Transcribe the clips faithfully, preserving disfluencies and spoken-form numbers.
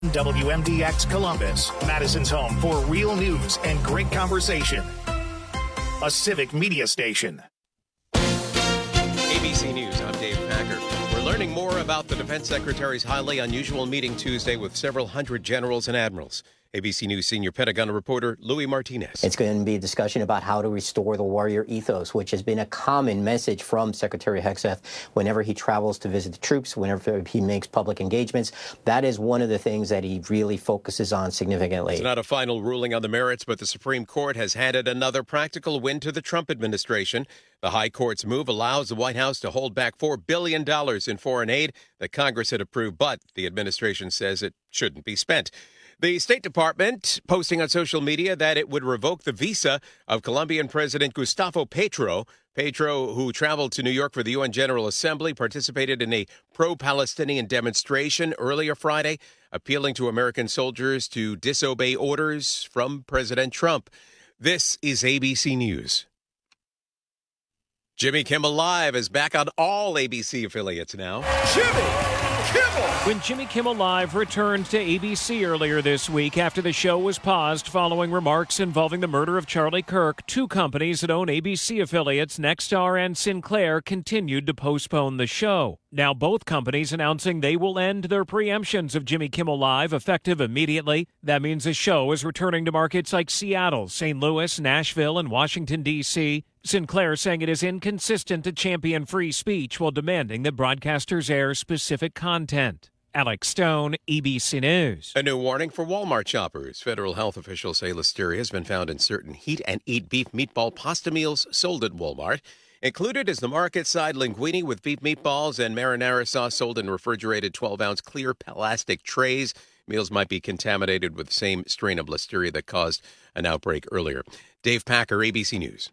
W M D X Columbus, Madison's home for real news and great conversation. A civic media station. A B C News, I'm Dave Packer. We're learning more about the Defense Secretary's highly unusual meeting Tuesday with several hundred generals and admirals. A B C News senior Pentagon reporter Louis Martinez. It's going to be a discussion about how to restore the warrior ethos, which has been a common message from Secretary Hegseth whenever he travels to visit the troops, whenever he makes public engagements. That is one of the things that he really focuses on significantly. It's not a final ruling on the merits, but the Supreme Court has handed another practical win to the Trump administration. The High Court's move allows the White House to hold back four billion dollars in foreign aid that Congress had approved, but the administration says it shouldn't be spent. The State Department posting on social media that it would revoke the visa of Colombian President Gustavo Petro. Petro, who traveled to New York for the U N General Assembly, participated in a pro-Palestinian demonstration earlier Friday, appealing to American soldiers to disobey orders from President Trump. This is A B C News. Jimmy Kimmel Live is back on all A B C affiliates now. Jimmy Kimmel! When Jimmy Kimmel Live returned to A B C earlier this week after the show was paused following remarks involving the murder of Charlie Kirk, two companies that own A B C affiliates, Nexstar and Sinclair, continued to postpone the show. Now both companies announcing they will end their preemptions of Jimmy Kimmel Live effective immediately. That means the show is returning to markets like Seattle, Saint Louis, Nashville, and Washington, D C Sinclair saying it is inconsistent to champion free speech while demanding that broadcasters air specific content. Alex Stone, A B C News. A new warning for Walmart shoppers. Federal health officials say listeria has been found in certain Heat and Eat beef meatball pasta meals sold at Walmart. Included is the market-side linguine with beef meatballs and marinara sauce sold in refrigerated twelve-ounce clear plastic trays. Meals might be contaminated with the same strain of listeria that caused an outbreak earlier. Dave Packer, A B C News.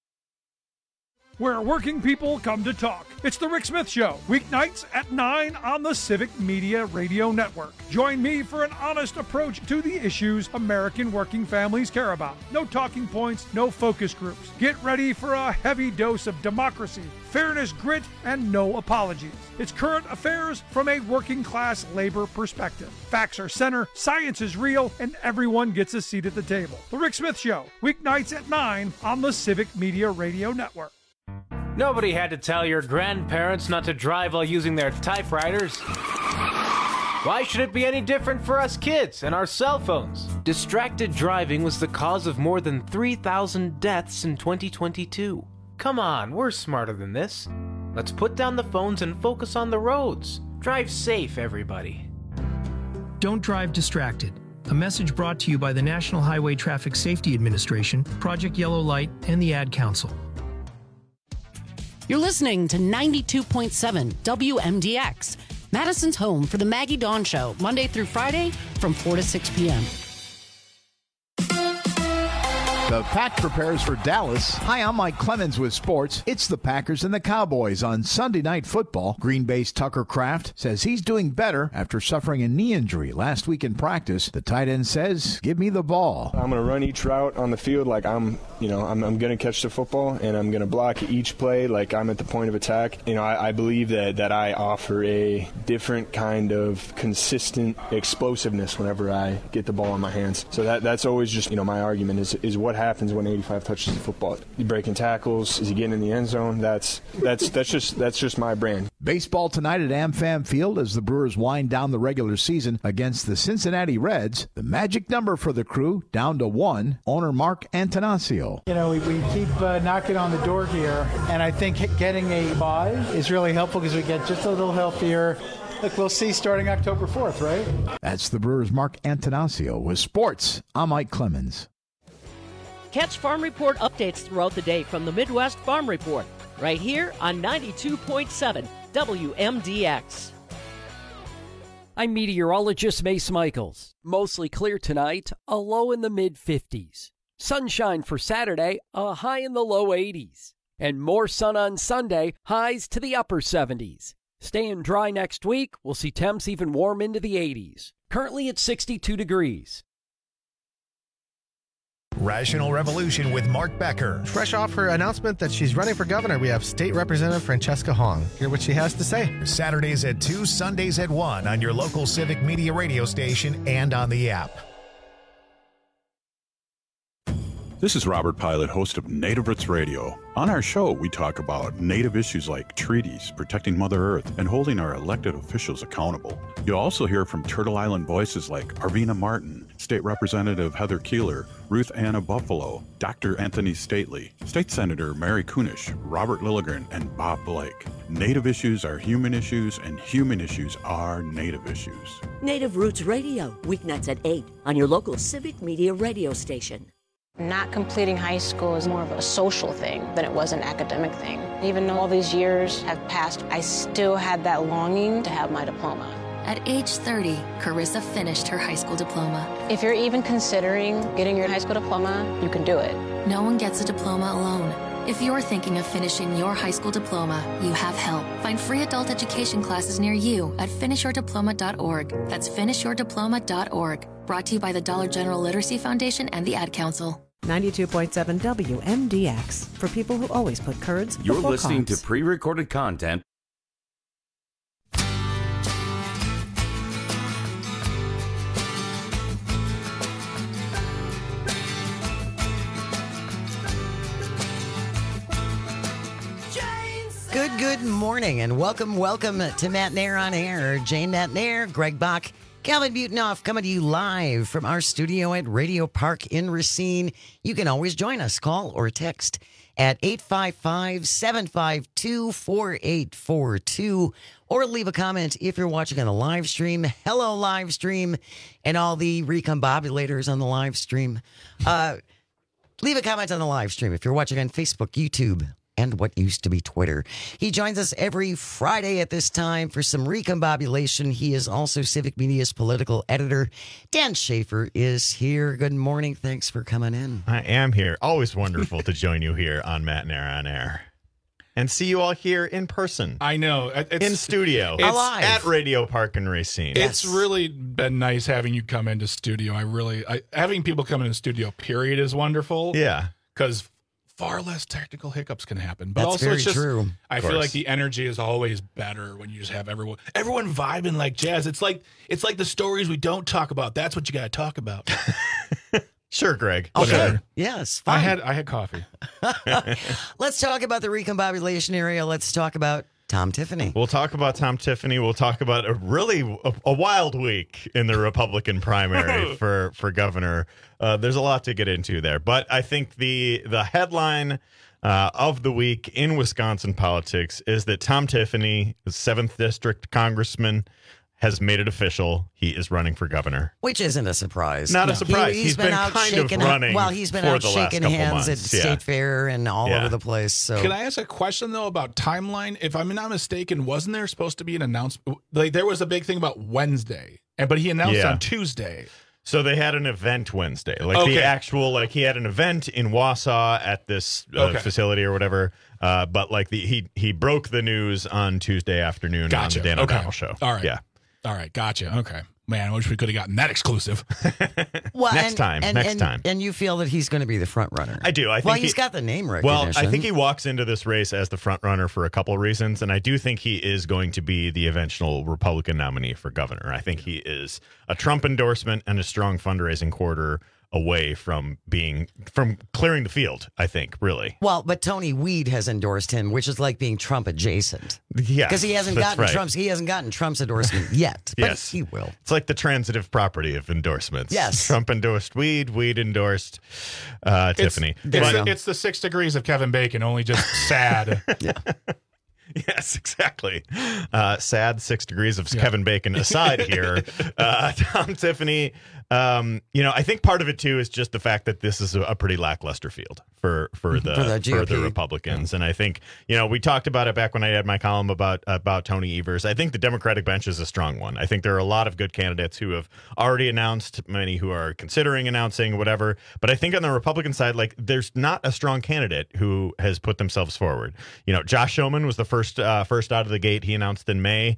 Where working people come to talk. It's the Rick Smith Show, weeknights at nine on the Civic Media Radio Network. Join me for an honest approach to the issues American working families care about. No talking points, no focus groups. Get ready for a heavy dose of democracy, fairness, grit, and no apologies. It's current affairs from a working class labor perspective. Facts are center, science is real, and everyone gets a seat at the table. The Rick Smith Show, weeknights at nine on the Civic Media Radio Network. Nobody had to tell your grandparents not to drive while using their typewriters. Why should it be any different for us kids and our cell phones? Distracted driving was the cause of more than three thousand deaths in twenty twenty-two. Come on, we're smarter than this. Let's put down the phones and focus on the roads. Drive safe, everybody. Don't drive distracted. A message brought to you by the National Highway Traffic Safety Administration, Project Yellow Light, and the Ad Council. You're listening to ninety-two point seven W M D X, Madison's home for the Maggie Dawn Show, Monday through Friday from four to six p.m. The Pack prepares for Dallas. Hi, I'm Mike Clemens with sports. It's the Packers and the Cowboys on Sunday Night Football. Green Bay's Tucker Kraft says he's doing better after suffering a knee injury last week in practice. The tight end says, give me the ball. I'm going to run each route on the field like I'm, you know, I'm, I'm going to catch the football, and I'm going to block each play like I'm at the point of attack. You know, I, I believe that, that I offer a different kind of consistent explosiveness whenever I get the ball in my hands. So that that's always just, you know, my argument is, is what happens when eighty-five touches the football. You breaking tackles? Is he getting in the end zone? That's that's that's just that's just my brand. Baseball tonight at AmFam Field as the Brewers wind down the regular season against the Cincinnati Reds. The magic number for the crew down to one. Owner Mark Antonaccio. You know, we, we keep uh, knocking on the door here, and I think getting a bye is really helpful because we get just a little healthier. Look, we'll see starting October fourth, right? That's the Brewers' Mark Antonaccio. With sports, I'm Mike Clemens. Catch Farm Report updates throughout the day from the Midwest Farm Report, right here on ninety-two point seven W M D X. I'm meteorologist Mace Michaels. Mostly clear tonight, a low in the mid fifties. Sunshine for Saturday, a high in the low eighties. And more sun on Sunday, highs to the upper seventies. Staying dry next week, we'll see temps even warm into the eighties. Currently at sixty-two degrees. Rational Revolution with Mark Becker. Fresh off her announcement that she's running for governor, we have State Representative Francesca Hong. Hear what she has to say. Saturdays at two, Sundays at one on your local Civic Media radio station and on the app. This is Robert Pilot, host of Native Roots Radio. On our show, we talk about Native issues like treaties, protecting Mother Earth, and holding our elected officials accountable. You'll also hear from Turtle Island voices like Arvina Martin, State Representative Heather Keeler, Ruth Anna Buffalo, Doctor Anthony Stately, State Senator Mary Kunish, Robert Lilligren, and Bob Blake. Native issues are human issues, and human issues are Native issues. Native Roots Radio, weeknights at eight on your local Civic Media radio station. Not completing high school is more of a social thing than it was an academic thing. Even though all these years have passed, I still had that longing to have my diploma. At age thirty, Carissa finished her high school diploma. If you're even considering getting your high school diploma, you can do it. No one gets a diploma alone. If you're thinking of finishing your high school diploma, you have help. Find free adult education classes near you at finish your diploma dot org. That's finish your diploma dot org. Brought to you by the Dollar General Literacy Foundation and the Ad Council. ninety-two point seven W M D X. For people who always put curds You're before listening carbs. to pre-recorded content. Good, good morning, and welcome, welcome to Matt Nair on Air. Jane Matt Nair, Greg Bach, Calvin Butenoff coming to you live from our studio at Radio Park in Racine. You can always join us. Call or text at eight five five, seven five two, four eight four two or leave a comment if you're watching on the live stream. Hello, live stream, and all the recombobulators on the live stream. Uh, leave a comment on the live stream if you're watching on Facebook, YouTube, and what used to be Twitter. He joins us every Friday at this time for some recombobulation. He is also Civic Media's political editor. Dan Schaefer is here. Good morning. Thanks for coming in. I am here. Always wonderful to join you here on Matt Nair on Air. And see you all here in person. I know. It's, in studio. It's, Alive. At Radio Park in Racine. It's yes. really been nice having you come into studio. I really, I, having people come into studio, period, is wonderful. Yeah. Because far less technical hiccups can happen. But That's also very it's just, true. I feel like the energy is always better when you just have everyone everyone vibing like jazz. It's like it's like the stories we don't talk about. That's what you got to talk about. Sure, Greg. Okay. Whatever. Yes. Fine. I had I had coffee. Let's talk about the recombobulation area. Let's talk about Tom Tiffany. We'll talk about Tom Tiffany. We'll talk about a really a, a wild week in the Republican primary for for governor. Uh, there's a lot to get into there, but I think the the headline uh, of the week in Wisconsin politics is that Tom Tiffany, the seventh district congressman, has made it official. He is running for governor. Which isn't a surprise. Not a surprise. He, he's, he's been, been out kind shaking, of running well, he's been for out the last shaking couple hands months. at Yeah. State Fair and all Yeah. over the place. So, Can I ask a question though about timeline? If I'm not mistaken, wasn't there supposed to be an announcement? Like there was a big thing about Wednesday, and but he announced Yeah. on Tuesday. So they had an event Wednesday, like Okay. the actual, like he had an event in Wausau at this uh, Okay. facility or whatever. Uh, but like the he he broke the news on Tuesday afternoon Gotcha. on the Dan Okay. O'Donnell show. All right. Yeah. All right. Gotcha. Okay. Man, I wish we could have gotten that exclusive. well, Next and- time, and- next and- time. And you feel that he's going to be the front runner. I do. I think well, he- he's got the name recognition. Well, I think he walks into this race as the front runner for a couple of reasons, and I do think he is going to be the eventual Republican nominee for governor. I think he is a Trump endorsement and a strong fundraising quarter away from being from clearing the field, I think, really. Well, but Tony Weed has endorsed him, which is like being Trump adjacent. Yeah, because he hasn't that's gotten right. Trump's he hasn't gotten Trump's endorsement yet. But Yes. he will. It's like the transitive property of endorsements. Yes. Trump endorsed Weed, Weed endorsed uh, Tiffany. It's, But- the, it's the six degrees of Kevin Bacon, only just sad. Yes, exactly. Uh, sad six degrees of Kevin Bacon aside here. Uh, Tom Tiffany, um, you know, I think part of it, too, is just the fact that this is a, a pretty lackluster field for, for, the, For the G O for P. the Republicans. And I think, you know, we talked about it back when I had my column about, about Tony Evers. I think the Democratic bench is a strong one. I think there are a lot of good candidates who have already announced, many who are considering announcing, whatever. But I think on the Republican side, like, there's not a strong candidate who has put themselves forward. You know, Josh Schoeman was the first uh, first out of the gate. He announced in May.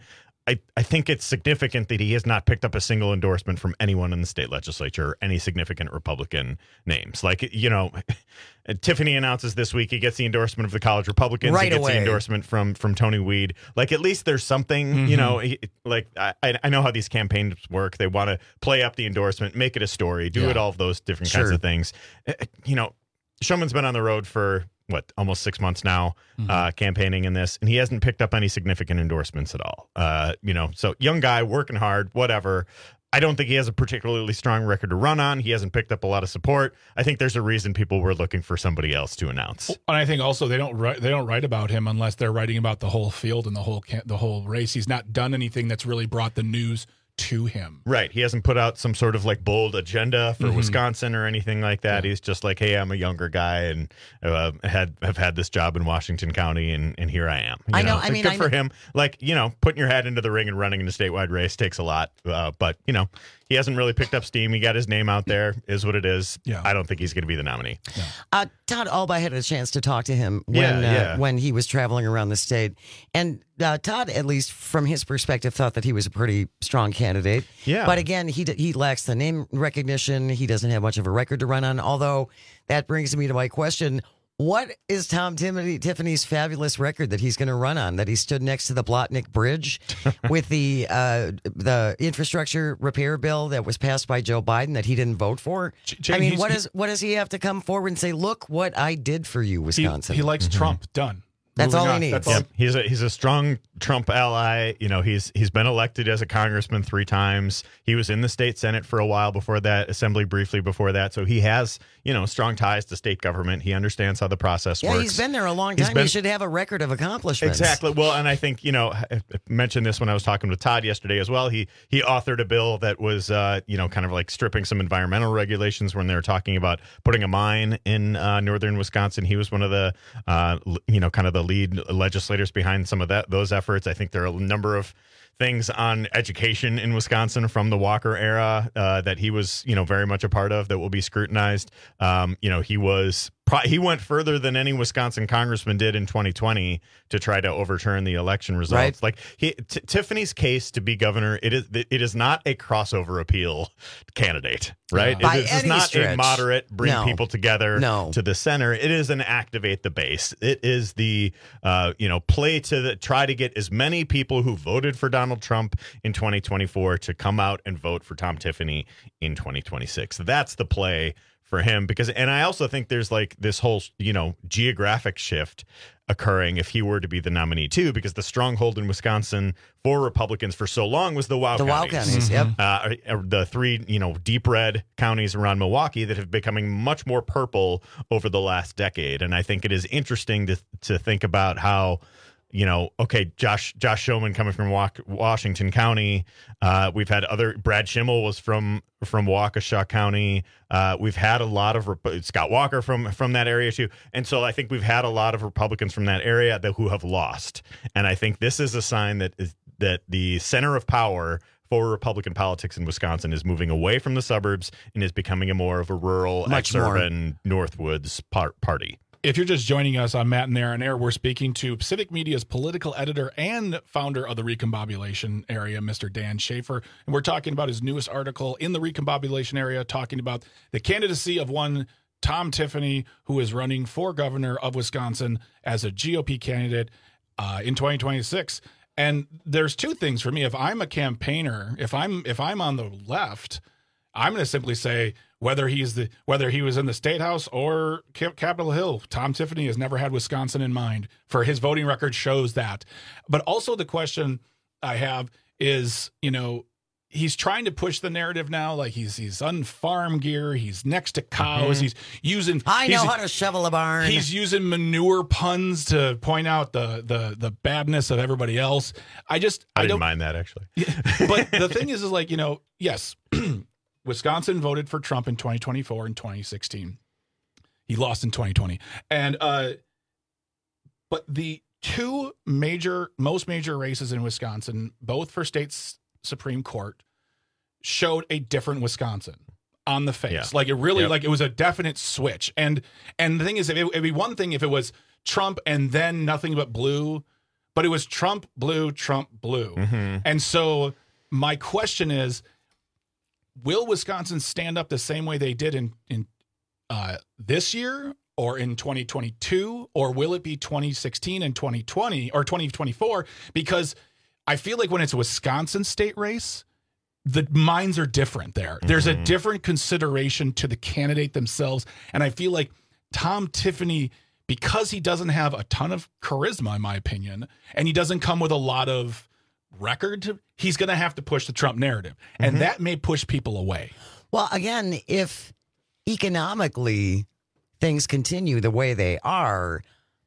I, I think it's significant that he has not picked up a single endorsement from anyone in the state legislature, or any significant Republican names. Like, you know, Tiffany announces this week he gets the endorsement of the college Republicans. Right he gets away. the endorsement from from Tony Weed. Like, at least there's something, mm-hmm. you know, he, like I, I know how these campaigns work. They want to play up the endorsement, make it a story, do Yeah. it all of those different Sure. kinds of things. You know, Showman's been on the road for what, almost six months now, mm-hmm. uh, campaigning in this, and he hasn't picked up any significant endorsements at all. Uh, you know, so young guy, working hard, whatever. I don't think he has a particularly strong record to run on. He hasn't picked up a lot of support. I think there's a reason people were looking for somebody else to announce. And I think also they don't write they don't write about him unless they're writing about the whole field and the whole ca- the whole race. He's not done anything that's really brought the news to him. Right. He hasn't put out some sort of like bold agenda for Mhm. Wisconsin or anything like that. Yeah. He's just like, hey, I'm a younger guy and uh, had have had this job in Washington County, and, and here I am. You I know, It's I mean, good I for know- him. Like, you know, putting your hat into the ring and running in a statewide race takes a lot. Uh, but, you know, he hasn't really picked up steam. He got his name out there, is what it is. Yeah. I don't think he's going to be the nominee. Uh, Todd Alba had a chance to talk to him when Yeah, uh, yeah. when he was traveling around the state, and uh, Todd, at least from his perspective, thought that he was a pretty strong candidate. Yeah. But again, he d- he lacks the name recognition. He doesn't have much of a record to run on. Although that brings me to my question: what is Tom Timothy, Tiffany's fabulous record that he's going to run on? That he stood next to the Blotnick Bridge with the uh, the infrastructure repair bill that was passed by Joe Biden that he didn't vote for? Jane, I mean, he's- what he- is what does he have to come forward and say? Look what I did for you, He, Wisconsin. he likes Trump. Done. That's Moving all he on. needs. That's all- Yep. He's a he's a strong Trump ally. You know, he's he's been elected as a congressman three times. He was in the state Senate for a while before that, assembly briefly before that. So he has, you know, strong ties to state government. He understands how the process yeah, works. he's been there a long He's time. been- he should have a record of accomplishments. Exactly. Well, and I think, you know, I mentioned this when I was talking with Todd yesterday as well. He he authored a bill that was, uh, you know, kind of like stripping some environmental regulations when they were talking about putting a mine in uh, northern Wisconsin. He was one of the, uh, l- you know, kind of the lead legislators behind some of that those efforts. I think there are a number of things on education in Wisconsin from the Walker era uh, that he was, you know, very much a part of that will be scrutinized. Um, you know, he was pro- he went further than any Wisconsin congressman did in twenty twenty to try to overturn the election results. Right. Like he, T- Tiffany's case to be governor, it is it is not a crossover appeal candidate, right? By it is any not stretch. a moderate bring No. people together No. to the center. It is an activate the base. It is the uh, you know play to the try to get as many people who voted for Donald Trump in twenty twenty-four to come out and vote for Tom Tiffany in twenty twenty-six. That's the play for him, because and I also think there's like this whole, you know, geographic shift occurring if he were to be the nominee too, because the stronghold in Wisconsin for Republicans for so long was the Wow The Wow counties. counties, yep. Uh, are- are the three, you know, deep red counties around Milwaukee that have becoming much more purple over the last decade. And I think it is interesting to to think about how, you know, okay, Josh Josh Showman coming from Wa- Washington County. Uh, we've had other Brad Schimmel was from from Waukesha County. Uh, we've had a lot of Rep- Scott Walker from from that area too, and so I think we've had a lot of Republicans from that area that who have lost. And I think this is a sign that is that the center of power for Republican politics in Wisconsin is moving away from the suburbs and is becoming a more of a rural, Much more. ex-urban Northwoods par- party. If you're just joining us on Matt and Air on Air, we're speaking to Civic Media's political editor and founder of the Recombobulation area, Mister Dan Schaefer. And we're talking about his newest article in the Recombobulation area, talking about the candidacy of one Tom Tiffany, who is running for governor of Wisconsin as a G O P candidate uh, in twenty twenty-six. And there's two things for me. If I'm a campaigner, if I'm if I'm on the left, I'm going to simply say whether he's the whether he was in the State House or Cap- Capitol Hill, Tom Tiffany has never had Wisconsin in mind. For his voting record shows that. But also the question I have is, you know, he's trying to push the narrative now, like he's he's on farm gear, he's next to cows, Mhm. he's using I know he's, how to shovel a barn. He's using manure puns to point out the the the badness of everybody else. I just I, I didn't don't mind that actually. but the thing is, is like, you know, yes, Wisconsin voted for Trump in twenty twenty-four and twenty sixteen. He lost in twenty twenty. And, uh, but the two major, most major races in Wisconsin, both for state's Supreme Court, showed a different Wisconsin on the face. Yeah. Like it really, Yep. like it was a definite switch. And, and the thing is, it, it'd be one thing if it was Trump and then nothing but blue. but it was Trump blue, Trump blue. Mm-hmm. And so my question is, will Wisconsin stand up the same way they did in, in uh, this year or in twenty twenty-two, or will it be twenty sixteen and twenty twenty or twenty twenty-four? Because I feel like when it's a Wisconsin state race, the minds are different there. Mm-hmm. There's a different consideration to the candidate themselves. And I feel like Tom Tiffany, because he doesn't have a ton of charisma, in my opinion, and he doesn't come with a lot of record, he's going to have to push the Trump narrative. And Mm-hmm. that may push people away. Well, again, if economically things continue the way they are,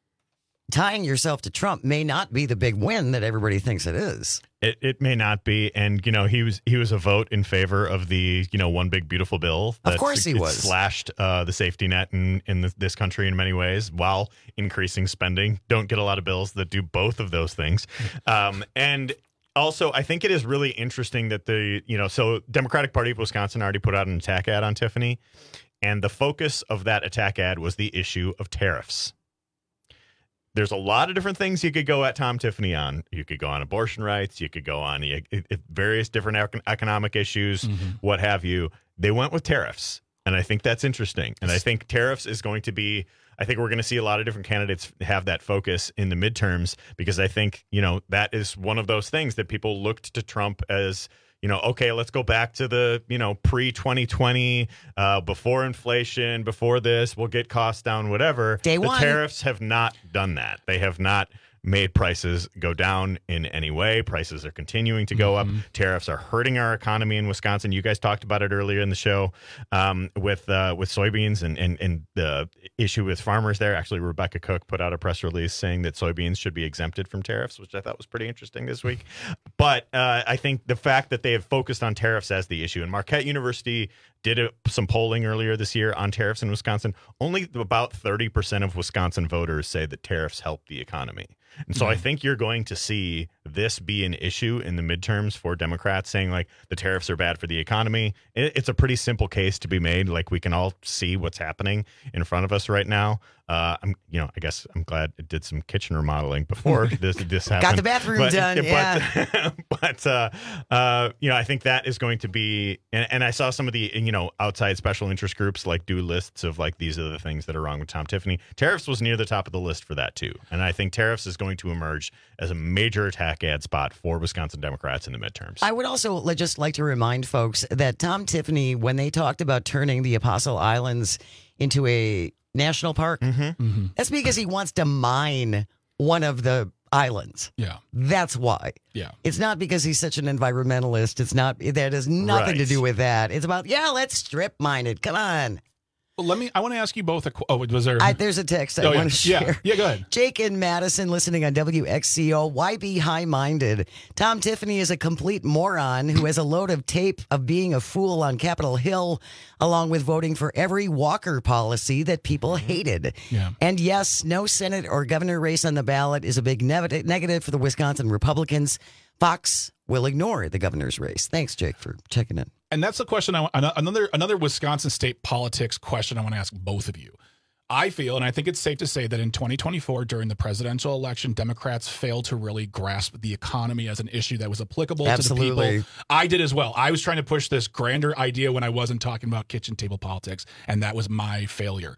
tying yourself to Trump may not be the big win that everybody thinks it is. It it may not be, and you know he was he was a vote in favor of the you know one big beautiful bill. Of course he it was. Slashed uh, the safety net in in the, this country in many ways while increasing spending. Don't get a lot of bills that do both of those things, um, and. Also, I think it is really interesting that the, you know, so Democratic Party of Wisconsin already put out an attack ad on Tiffany, and the focus of that attack ad was the issue of tariffs. There's a lot of different things you could go at Tom Tiffany on. You could go on abortion rights. You could go on uh, various different econ- economic issues, mm-hmm. what have you. They went with tariffs, and I think that's interesting. And I think tariffs is going to be, I think we're going to see a lot of different candidates have that focus in the midterms, because I think, you know, that is one of those things that people looked to Trump as, you know, okay, let's go back to the, you know, pre twenty twenty, uh, before inflation, before this, we'll get costs down, whatever. Day the one. Tariffs have not done that. They have not made prices go down in any way. Prices are continuing to go Mm-hmm. up. Tariffs are hurting our economy in Wisconsin. You guys talked about it earlier in the show um, with uh, with soybeans and, and, and the issue with farmers there. Actually, Rebecca Cook put out a press release saying that soybeans should be exempted from tariffs, which I thought was pretty interesting this week. But uh, I think the fact that they have focused on tariffs as the issue, and Marquette University did a, some polling earlier this year on tariffs in Wisconsin, only about thirty percent of Wisconsin voters say that tariffs help the economy. And so I think you're going to see this be an issue in the midterms for Democrats, saying like the tariffs are bad for the economy. It, it's a pretty simple case to be made. Like we can all see what's happening in front of us right now. Uh, I'm, you know, I guess I'm glad it did some kitchen remodeling before this this happened. Got the bathroom but, done. But, yeah. but uh, uh, you know, I think that is going to be. And, and I saw some of the you know outside special interest groups like do lists of like these are the things that are wrong with Tom Tiffany. Tariffs was near the top of the list for that too. And I think tariffs is going to emerge as a major attack ad spot for Wisconsin Democrats in the midterms. I would also li- just like to remind folks that Tom Tiffany, when they talked about turning the Apostle Islands into a national park, Mm-hmm. Mm-hmm. that's because he wants to mine one of the islands. Yeah. That's why. Yeah. It's not because he's such an environmentalist. It's not, that has nothing Right. to do with that. It's about, yeah, let's strip mine it. Come on. Well, let me, I want to ask you both a, qu- oh, was there? I, there's a text I Oh, yeah. want to Yeah. share. Yeah, go ahead. Jake in Madison listening on W X C O. Why be high-minded? Tom Tiffany is a complete moron who has a load of tape of being a fool on Capitol Hill, along with voting for every Walker policy that people hated. Yeah. And yes, no Senate or governor race on the ballot is a big ne- negative for the Wisconsin Republicans. Fox will ignore the governor's race. Thanks, Jake, for checking in. And that's the question. I want, another another Wisconsin state politics question I want to ask both of you. I feel, and I think it's safe to say that in twenty twenty-four, during the presidential election, Democrats failed to really grasp the economy as an issue that was applicable Absolutely. to the people. I did as well. I was trying to push this grander idea when I wasn't talking about kitchen table politics, and that was my failure.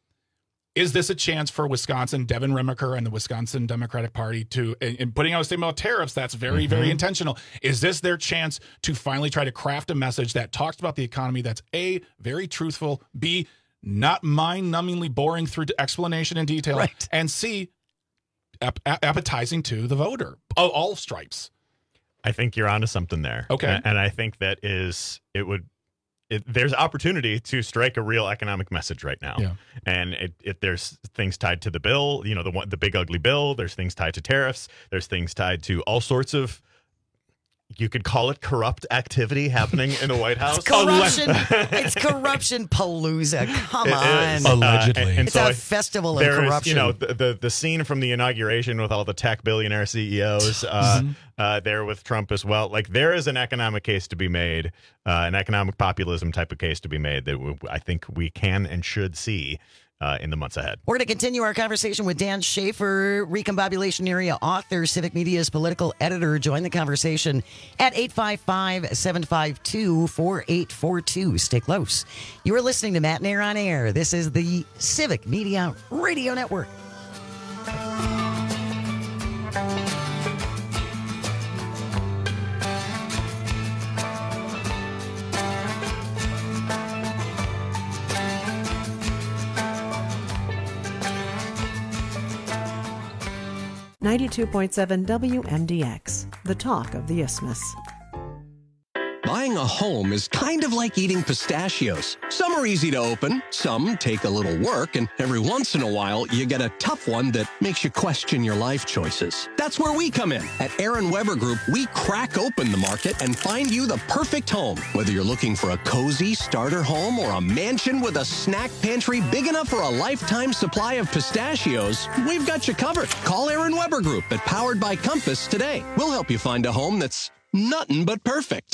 Is this a chance for Wisconsin, Devin Remaker and the Wisconsin Democratic Party to, in, in putting out a statement about tariffs, that's very, mm-hmm. very intentional. Is this their chance to finally try to craft a message that talks about the economy that's A, very truthful, B, not mind-numbingly boring through explanation and detail, right. and C, ap- appetizing to the voter, all, all stripes? I think you're onto something there. Okay. And, and I think that is, it would, It, there's opportunity to strike a real economic message right now. Yeah. And it, it, there's things tied to the bill, you know, the one, the big ugly bill. There's things tied to tariffs. There's things tied to all sorts of, you could call it corrupt activity happening in the White House. It's corruption. It's corruption palooza. Come It on. is. Allegedly. Uh, and, and It's so a I- festival of there is, corruption. you know, the, the the scene from the inauguration with all the tech billionaire C E Os uh, Mhm. uh, there with Trump as well. Like there is an economic case to be made, uh, an economic populism type of case to be made that w- I think we can and should see uh, in the months ahead. We're going to continue our conversation with Dan Schaefer, Recombobulation Area author, Civic Media's political editor. Join the conversation at eight five five, seven five two, four eight four two. Stay close. You are listening to Matt and Air on Air. This is the Civic Media Radio Network. ninety-two point seven W M D X, the talk of the Isthmus. Buying a home is kind of like eating pistachios. Some are easy to open, some take a little work, and every once in a while, you get a tough one that makes you question your life choices. That's where we come in. At Aaron Weber Group, we crack open the market and find you the perfect home. Whether you're looking for a cozy starter home or a mansion with a snack pantry big enough for a lifetime supply of pistachios, we've got you covered. Call Aaron Weber Group at Powered by Compass today. We'll help you find a home that's nothing but perfect.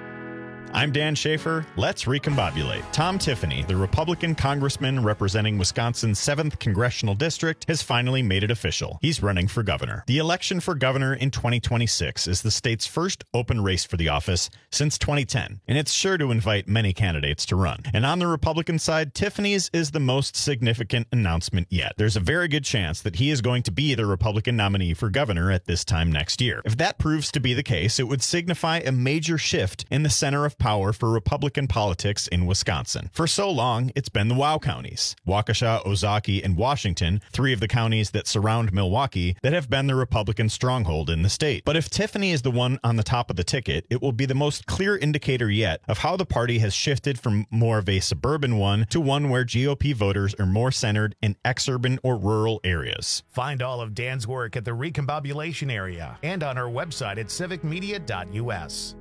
I'm Dan Schaefer. Let's recombobulate. Tom Tiffany, the Republican congressman representing Wisconsin's seventh Congressional District, has finally made it official. He's running for governor. The election for governor in twenty twenty-six is the state's first open race for the office since twenty ten, and it's sure to invite many candidates to run. And on the Republican side, Tiffany's is the most significant announcement yet. There's a very good chance that he is going to be the Republican nominee for governor at this time next year. If that proves to be the case, it would signify a major shift in the center of power for Republican politics in Wisconsin. For so long, it's been the WOW counties, Waukesha, Ozaukee, and Washington, three of the counties that surround Milwaukee, that have been the Republican stronghold in the state. But if Tiffany is the one on the top of the ticket, it will be the most clear indicator yet of how the party has shifted from more of a suburban one to one where G O P voters are more centered in exurban or rural areas. Find all of Dan's work at the Recombobulation Area and on our website at civic media dot U S.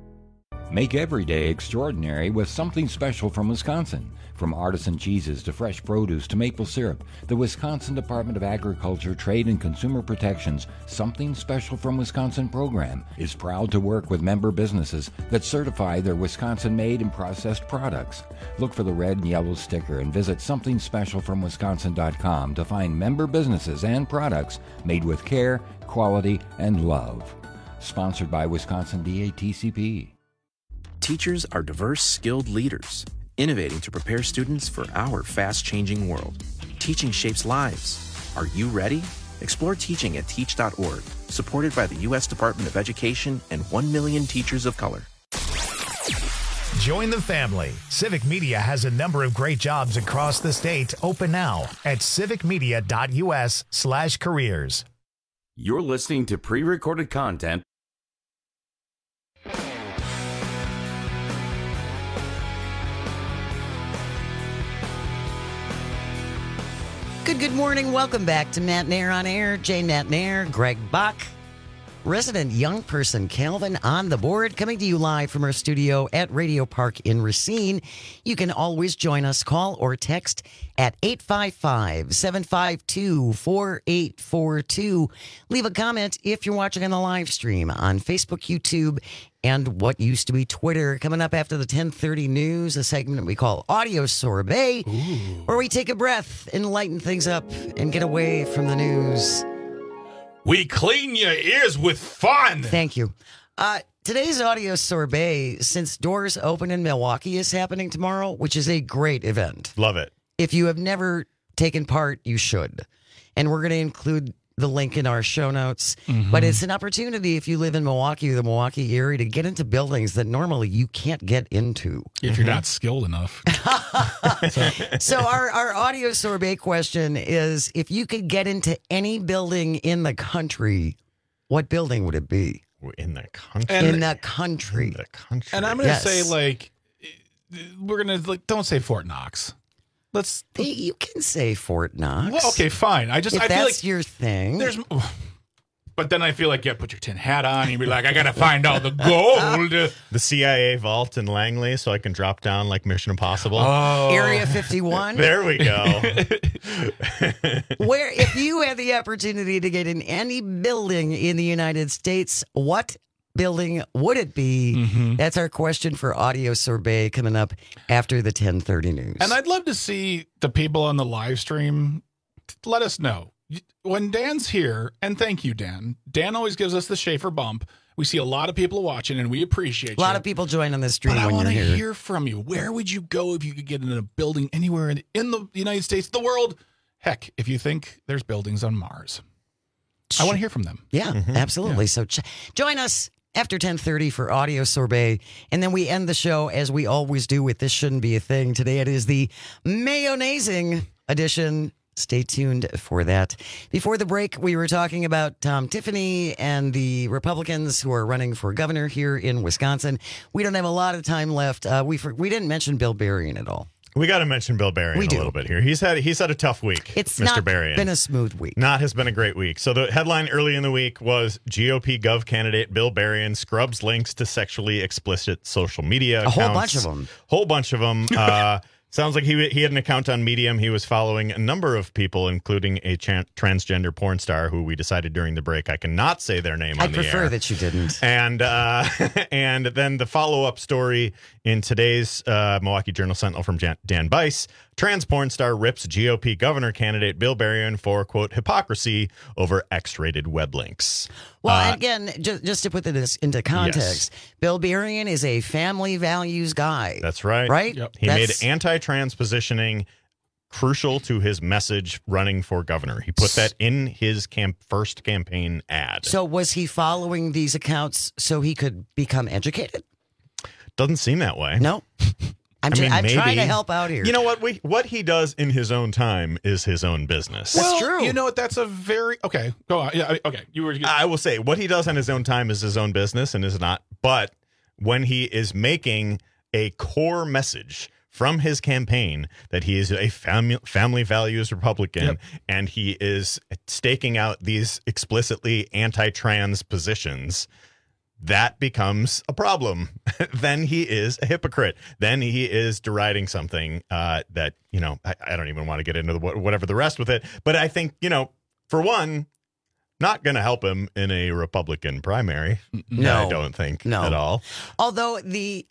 Make every day extraordinary with something special from Wisconsin. From artisan cheeses to fresh produce to maple syrup, the Wisconsin Department of Agriculture, Trade, and Consumer Protection's Something Special from Wisconsin program is proud to work with member businesses that certify their Wisconsin-made and processed products. Look for the red and yellow sticker and visit something special from wisconsin dot com to find member businesses and products made with care, quality, and love. Sponsored by Wisconsin D A T C P. Teachers are diverse, skilled leaders, innovating to prepare students for our fast-changing world. Teaching shapes lives. Are you ready? Explore teaching at teach dot org, supported by the U S Department of Education and one million teachers of color. Join the family. Civic Media has a number of great jobs across the state open now at civic media dot U S slash careers. You're listening to pre-recorded content. Good, good morning. Welcome back to Matt and Air on Air. Jane Matt and Air, Greg Bach, resident young person Calvin on the board, coming to you live from our studio at Radio Park in Racine. You can always join us, call or text at eight five five, seven five two, four eight four two. Leave a comment if you're watching on the live stream on Facebook, YouTube, and what used to be Twitter. Coming up after the ten thirty news, a segment we call Audio Sorbet, Ooh. where we take a breath and lighten things up and get away from the news. We clean your ears with fun. Thank you. Uh, today's Audio Sorbet, since doors open in Milwaukee, is happening tomorrow, which is a great event. Love it. If you have never taken part, you should. And we're going to include the link in our show notes. Mm-hmm. But it's an opportunity, if you live in Milwaukee or the Milwaukee area, to get into buildings that normally you can't get into. If you're not skilled enough. so so our, our Audio Sorbet question is, if you could get into any building in the country, what building would it be? In the country? And, in the country. In the country. And I'm going to yes. say, like, we're going to, like, don't say Fort Knox. Let's. You can say Fort Knox. Well, okay, fine. I just if I that's feel like your thing. There's, but then I feel like, yeah, put your tin hat on. You'd be like, I gotta find out the gold. The C I A vault in Langley, so I can drop down like Mission Impossible. Oh. Area fifty-one. There we go. Where, if you had the opportunity to get in any building in the United States, what building would it be? Mm-hmm. That's our question for Audio Sorbet coming up after the ten thirty news. And I'd love to see the people on the live stream let us know. When Dan's here, and thank you, Dan. Dan always gives us the Schaefer bump. We see a lot of people watching, and we appreciate a lot you. of people join on the stream but when I you're want to here. hear from you. Where would you go if you could get in a building anywhere in, in the United States, the world? Heck, if you think there's buildings on Mars. I want to hear from them. Yeah, Mm-hmm. absolutely. Yeah. So ch- join us after ten thirty for Audio Sorbet. And then we end the show as we always do with This Shouldn't Be a Thing. Today it is the Mayonnaising edition. Stay tuned for that. Before the break, we were talking about Tom Tiffany and the Republicans who are running for governor here in Wisconsin. We don't have a lot of time left. Uh, we for- we didn't mention Bill Berrien at all. We got to mention Bill Berrien We a do. little bit here. He's had he's had a tough week. It's Mister not Berrien. been a smooth week. Not has been a great week. So the headline early in the week was G O P Gov candidate Bill Berrien scrubs links to sexually explicit social media A accounts. whole bunch of them. Whole bunch of them. Uh, sounds like he he had an account on Medium. He was following a number of people, including a chan- transgender porn star who we decided during the break I cannot say their name I on the prefer air. that you didn't. And uh, and then the follow-up story in today's uh, Milwaukee Journal Sentinel from Jan- Dan Bice. Trans porn star rips G O P governor candidate Bill Berrien for, quote, hypocrisy over X-rated web links. Well, Uh, again, just, just to put this into context, Bill Berrien is a family values guy. That's right. Right? Yep. He That's- made anti-trans positioning crucial to his message running for governor. He put that in his camp- first campaign ad. So was he following these accounts so he could become educated? Doesn't seem that way. No. I'm, I ju- mean, I'm trying to maybe. help out here. You know what? We, what he does in his own time is his own business. well, You know what? That's a very okay. Go on. Yeah. Okay. You were. I will say what he does on his own time is his own business and is not. But when he is making a core message from his campaign that he is a family family values Republican Yep. and he is staking out these explicitly anti-trans positions, that becomes a problem. Then he is a hypocrite. Then he is deriding something uh, that, you know, I, I don't even want to get into the, whatever the rest with it. But I think, you know, for one, not going to help him in a Republican primary. No. I don't think No. at all. Although the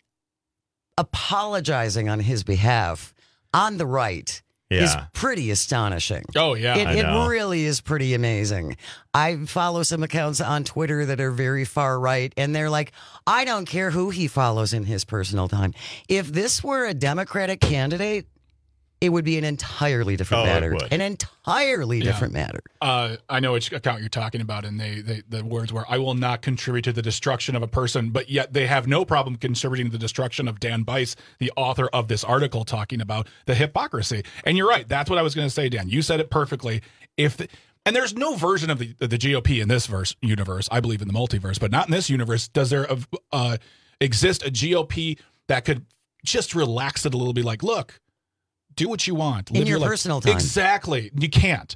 apologizing on his behalf on the right is Yeah. pretty astonishing. Oh, yeah. It, I it know. really is pretty amazing. I follow some accounts on Twitter that are very far right, and they're like, I don't care who he follows in his personal time. If this were a Democratic candidate, it would be an entirely different Oh, it matter. would. An entirely Yeah. different matter. Uh, I know which account you're talking about, and they, they the words were, "I will not contribute to the destruction of a person," but yet they have no problem contributing to the destruction of Dan Bice, the author of this article, talking about the hypocrisy. And you're right. That's what I was going to say, Dan. You said it perfectly. If the, and there's no version of the the G O P in this verse universe. I believe in the multiverse, but not in this universe. Does there uh, exist a G O P that could just relax it a little bit? Like, look. Do what you want. In Live your life. personal time. Exactly. You can't.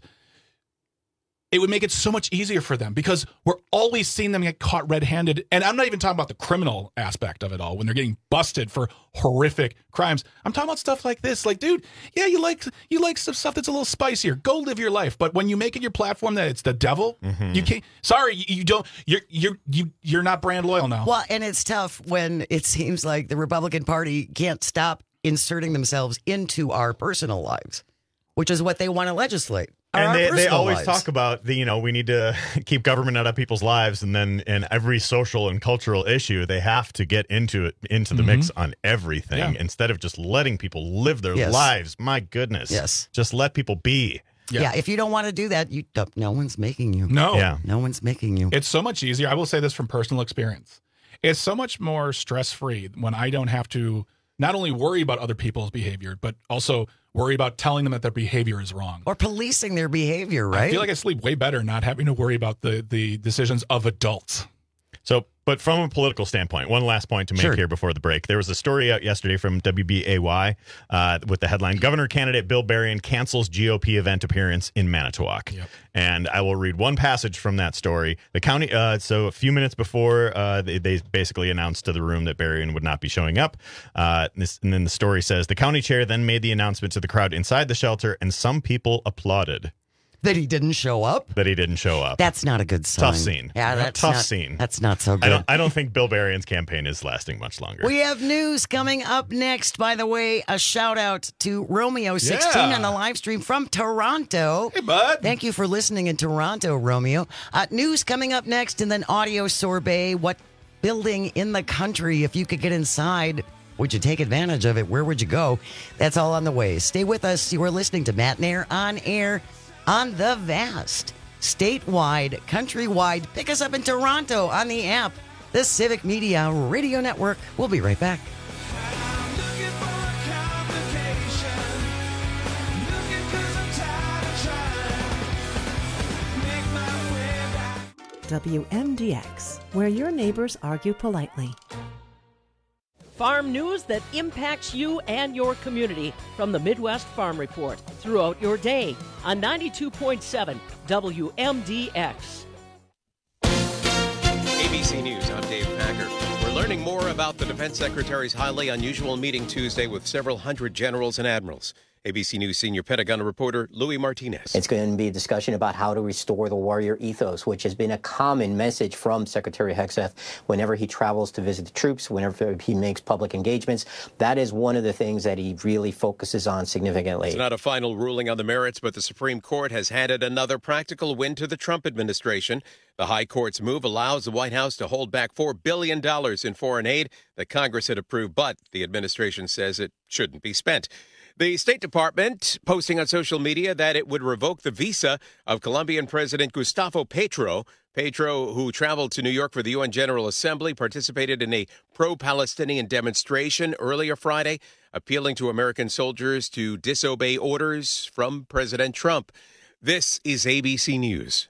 It would make it so much easier for them because we're always seeing them get caught red-handed. And I'm not even talking about the criminal aspect of it all when they're getting busted for horrific crimes. I'm talking about stuff like this. Like, dude, yeah, you like you like some stuff that's a little spicier. Go live your life. But when you make it your platform that it's the devil, Mm-hmm. you can't. Sorry, you, you don't. You're you're you you're not brand loyal now. Well, and it's tough when it seems like the Republican Party can't stop inserting themselves into our personal lives, which is what they want to legislate. are And our they, they personal always lives. talk about the, you know, we need to keep government out of people's lives. And then in every social and cultural issue, they have to get into it, into the mix on everything Yeah. instead of just letting people live their Yes. lives. My goodness. Yes. Just let people be. Yeah. if you don't want to do that, you don't, no one's making you. No. Yeah. No one's making you. It's so much easier. I will say this from personal experience. It's so much more stress-free when I don't have to not only worry about other people's behavior, but also worry about telling them that their behavior is wrong. Or policing their behavior, right? I feel like I sleep way better not having to worry about the, the decisions of adults. So, but from a political standpoint, one last point to make Sure. here before the break. There was a story out yesterday from W B A Y uh, with the headline, Governor candidate Bill Berrien cancels G O P event appearance in Manitowoc. Yep. And I will read one passage from that story. The county, uh, so a few minutes before uh, they, they basically announced to the room that Berrien would not be showing up. Uh, this, and then the story says, the county chair then made the announcement to the crowd inside the shelter, and some people applauded. that he didn't show up. That he didn't show up. That's not a good sign. Tough scene. Yeah, that's tough not, scene. That's not so good. I don't. I don't think Bill Berrien's campaign is lasting much longer. We have news coming up next. By the way, a shout out to Romeo sixteen Yeah. on the live stream from Toronto. Hey, bud. Thank you for listening in Toronto, Romeo. Uh, news coming up next, and then audio sorbet. What building in the country, if you could get inside, would you take advantage of it? Where would you go? That's all on the way. Stay with us. You are listening to Matt Nair on air on the vast, statewide, countrywide. Pick us up in Toronto on the app, the Civic Media Radio Network. We'll be right back. W M D X, where your neighbors argue politely. Farm news that impacts you and your community from the Midwest Farm Report throughout your day on ninety-two point seven W M D X. A B C News, I'm Dave Packer. We're learning more about the Defense Secretary's highly unusual meeting Tuesday with several hundred generals and admirals. A B C News senior Pentagon reporter Louis Martinez. It's going to be a discussion about how to restore the warrior ethos, which has been a common message from Secretary Hegseth whenever he travels to visit the troops, whenever he makes public engagements. That is one of the things that he really focuses on significantly. It's not a final ruling on the merits, but the Supreme Court has handed another practical win to the Trump administration. The High Court's move allows the White House to hold back four billion dollars in foreign aid that Congress had approved, but the administration says it shouldn't be spent. The State Department posting on social media that it would revoke the visa of Colombian President Gustavo Petro. Petro, who traveled to New York for the U N General Assembly, participated in a pro-Palestinian demonstration earlier Friday, appealing to American soldiers to disobey orders from President Trump. This is A B C News.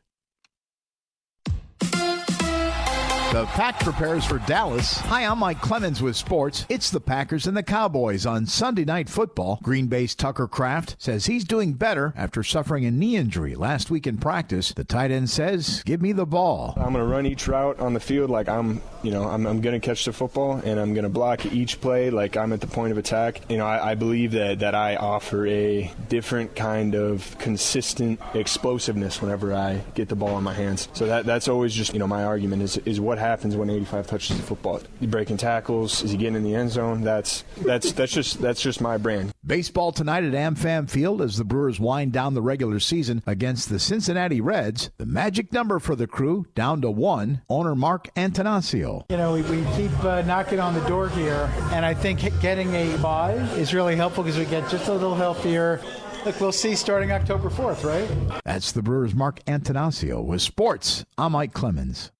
The Pack prepares for Dallas. Hi, I'm Mike Clemens with sports. It's the Packers and the Cowboys on Sunday Night Football. Green Bay's Tucker Kraft says he's doing better after suffering a knee injury last week in practice. The tight end says, give me the ball. I'm going to run each route on the field like I'm, you know, I'm, I'm going to catch the football, and I'm going to block each play like I'm at the point of attack. You know, I, I believe that, that I offer a different kind of consistent explosiveness whenever I get the ball in my hands. So that that's always just, you know, my argument is, is what happens when eighty-five touches the football. You breaking tackles? Is he getting in the end zone? That's that's that's just that's just my brand. Baseball tonight at AmFam Field as the Brewers wind down the regular season against the Cincinnati Reds. The magic number for the crew down to one. Owner Mark Antonaccio. You know, we, we keep uh, knocking on the door here, and I think getting a bye is really helpful because we get just a little healthier. Look, we'll see starting October fourth, right? That's the Brewers' Mark Antonaccio with sports. I'm Mike Clemens.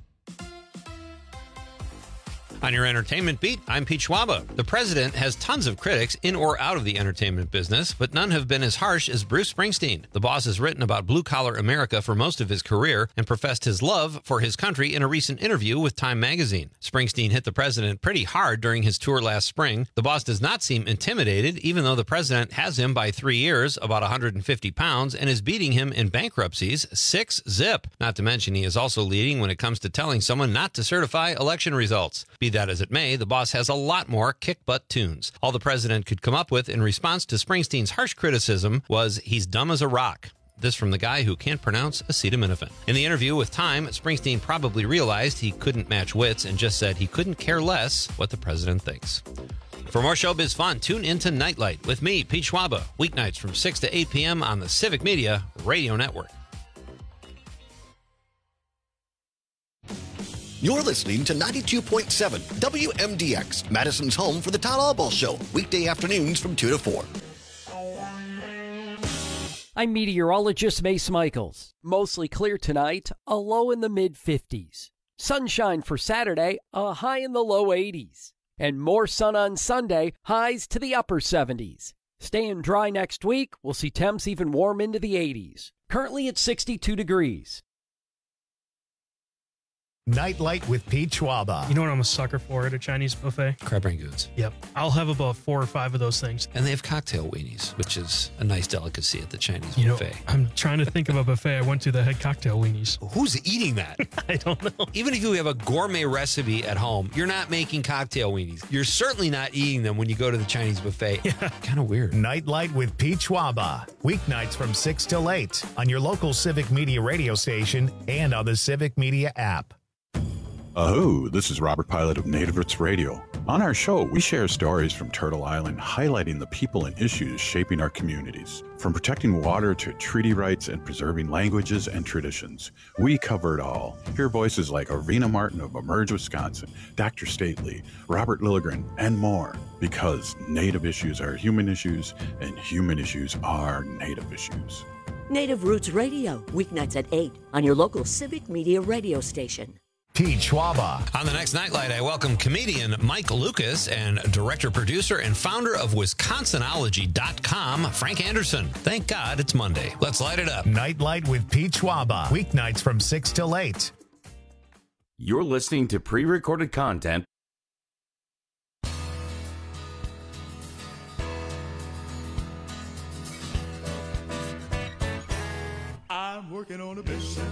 On your entertainment beat, I'm Pete Schwaba. The president has tons of critics in or out of the entertainment business, but none have been as harsh as Bruce Springsteen. The boss has written about blue-collar America for most of his career and professed his love for his country in a recent interview with Time magazine. Springsteen hit the president pretty hard during his tour last spring. The boss does not seem intimidated, even though the president has him by three years, about one hundred fifty pounds, and is beating him in bankruptcies six zip. Not to mention he is also leading when it comes to telling someone not to certify election results. Be that as it may, the boss has a lot more kick-butt tunes. All the president could come up with in response to Springsteen's harsh criticism was, he's dumb as a rock. This from the guy who can't pronounce acetaminophen. In the interview with Time, Springsteen probably realized he couldn't match wits and just said he couldn't care less what the president thinks. For more showbiz fun, tune into Nightlight with me, Pete Schwaba, weeknights from six to eight p.m. on the Civic Media Radio Network. You're listening to ninety-two point seven W M D X, Madison's home for the Todd Albaugh Show, weekday afternoons from two to four. I'm meteorologist Mace Michaels. Mostly clear tonight, a low in the mid fifties. Sunshine for Saturday, a high in the low eighties. And more sun on Sunday, highs to the upper seventies. Staying dry next week, we'll see temps even warm into the eighties. Currently at sixty-two degrees. Nightlight with Pete Schwaba. You know what I'm a sucker for at a Chinese buffet? Crab rangoons. Yep. I'll have about four or five of those things. And they have cocktail weenies, which is a nice delicacy at the Chinese You know, buffet. I'm trying to think of a buffet I went to that had cocktail weenies. Who's eating that? I don't know. Even if you have a gourmet recipe at home, you're not making cocktail weenies. You're certainly not eating them when you go to the Chinese buffet. Yeah. Kind of weird. Nightlight with Pete Schwaba. Weeknights from six till eight on your local Civic Media radio station and on the Civic Media app. Aho, this is Robert Pilot of Native Roots Radio. On our show, we share stories from Turtle Island highlighting the people and issues shaping our communities. From protecting water to treaty rights and preserving languages and traditions, we cover it all. Hear voices like Arvina Martin of Emerge, Wisconsin, Doctor Stately, Robert Lilligren, and more. Because Native issues are human issues, and human issues are Native issues. Native Roots Radio, weeknights at eight on your local Civic Media radio station. Pete Schwaba. On the next Nightlight, I welcome comedian Mike Lucas and director, producer, and founder of Wisconsinology dot com, Frank Anderson. Thank God it's Monday. Let's light it up. Nightlight with Pete Schwaba. Weeknights from six till eight. You're listening to pre-recorded content. I'm working on a business.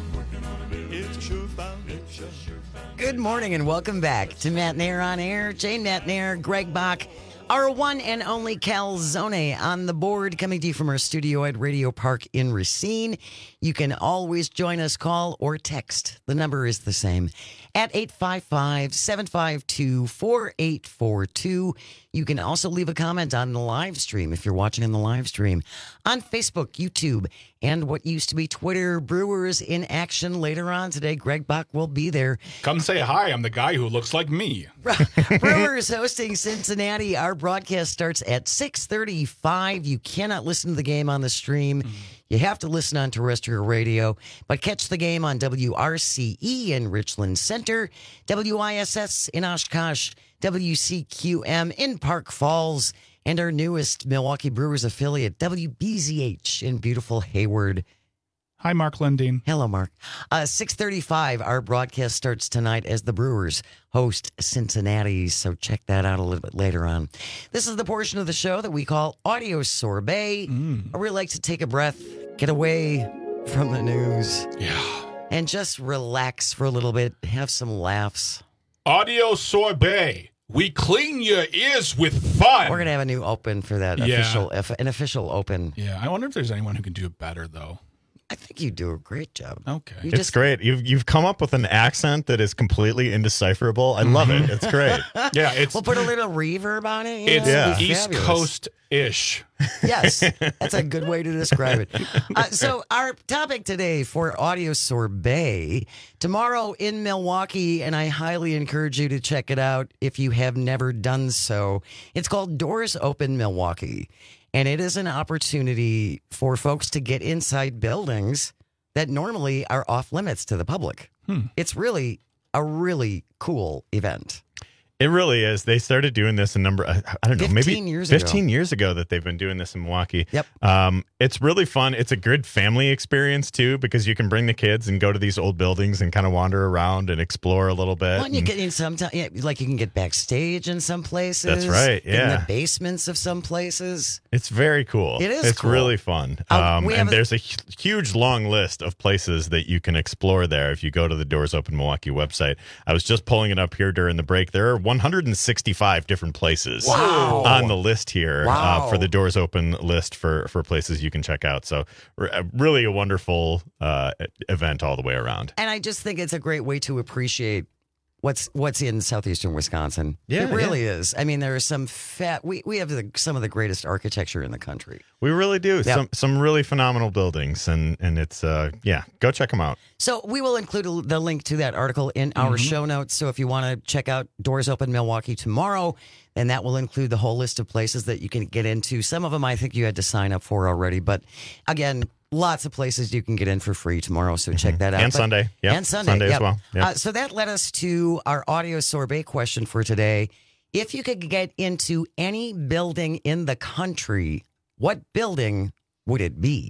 It's a sure foundation. Good morning and welcome back to Matt Nair on Air. Jane Matt Nair, Greg Bach, our one and only Calzone on the board, coming to you from our studio at Radio Park in Racine. You can always join us, call or text. The number is the same at eight five five, seven five two, four eight four two. You can also leave a comment on the live stream if you're watching on the live stream on Facebook, YouTube, and what used to be Twitter. Brewers in action later on today. Greg Bach will be there. Come say hi. I'm the guy who looks like me. Brewers hosting Cincinnati. Our broadcast starts at six thirty-five. You cannot listen to the game on the stream. Mm-hmm. You have to listen on terrestrial radio, but catch the game on W R C E in Richland Center, W I S S in Oshkosh, W C Q M in Park Falls, and our newest Milwaukee Brewers affiliate, W B Z H in beautiful Hayward. Hi, Mark Lundeen. Hello, Mark. Uh, six thirty-five, our broadcast starts tonight as the Brewers host Cincinnati, so check that out a little bit later on. This is the portion of the show that we call Audio Sorbet, mm. where we like to take a breath, get away from the news, yeah, and just relax for a little bit, have some laughs. Audio Sorbet. We clean your ears with fun. We're going to have a new open for that, yeah. official, an official open. Yeah, I wonder if there's anyone who can do it better, though. I think you do a great job. Okay. You it's just, great. You've you've come up with an accent that is completely indecipherable. I love it. It's great. Yeah, it's we'll put a little reverb on it. It's yeah. East Coast-ish. Yes, that's a good way to describe it. Uh, so our topic today for Audio Sorbet, tomorrow in Milwaukee, and I highly encourage you to check it out if you have never done so. It's called Doors Open Milwaukee. And it is an opportunity for folks to get inside buildings that normally are off limits to the public. Hmm. It's really a really cool event. It really is. They started doing this a number, I don't know, maybe years fifteen ago. years ago that they've been doing this in Milwaukee. Yep. Um, it's really fun. It's a good family experience, too, because you can bring the kids and go to these old buildings and kind of wander around and explore a little bit. Well, and you get in some, yeah, like you can get backstage in some places. That's right, yeah. In the basements of some places. It's very cool. It is It's cool. really fun. Uh, um, we and have a- there's a hu- huge long list of places that you can explore there if you go to the Doors Open Milwaukee website. I was just pulling it up here during the break. There are one hundred sixty Five different places wow. on the list here wow. uh, for the Doors Open list for for places you can check out. So uh, really a wonderful uh, event all the way around. And I just think it's a great way to appreciate what's what's in southeastern Wisconsin. Yeah, it really yeah. is. I mean, there are some fat. We we have the, some of the greatest architecture in the country. We really do. Yep. Some some really phenomenal buildings, and and it's uh yeah, go check them out. So we will include a, the link to that article in our Mm-hmm. show notes. So if you want to check out Doors Open Milwaukee tomorrow, then that will include the whole list of places that you can get into. Some of them I think you had to sign up for already, but again, lots of places you can get in for free tomorrow. So check that out. And But- Sunday. Yep. And Sunday. Sunday as yep. well. Yep. Uh, so that led us to our audio sorbet question for today. If you could get into any building in the country, what building would it be?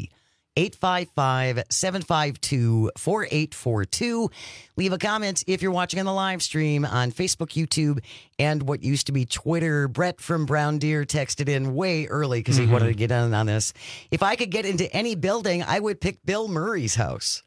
eight five five, seven five two, four eight four two. Leave a comment if you're watching on the live stream on Facebook, YouTube, and what used to be Twitter. Brett from Brown Deer texted in way early because he Mhm. wanted to get in on this. If I could get into any building, I would pick Bill Murray's house.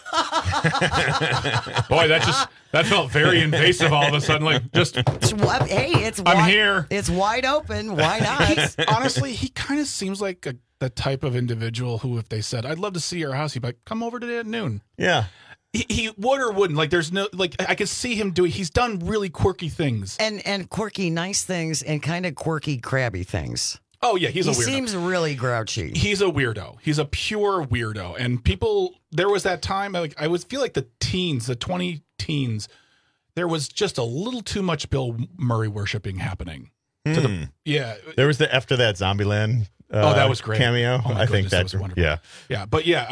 Boy, that just that felt very invasive all of a sudden. Like, just It's wi- hey, it's I'm wide, here. It's wide open. Why not? He's- honestly, he kind of seems like a, the type of individual who, if they said, "I'd love to see your house," he'd be like, "Come over today at noon." Yeah. He, he would or wouldn't. Like, there's no like. I could see him doing. He's done really quirky things. and and quirky, nice things, and kind of quirky, crabby things. Oh yeah, he's he a weirdo. seems really grouchy. He's a weirdo. He's a pure weirdo. And people, there was that time. Like, I would feel like the teens, the twenty teens, there was just a little too much Bill Murray worshiping happening. To the, Hmm. yeah. There was the after that Zombieland. Uh, Oh, that was great. cameo. Oh my I think goodness, that that was wonderful. yeah. Yeah, but yeah,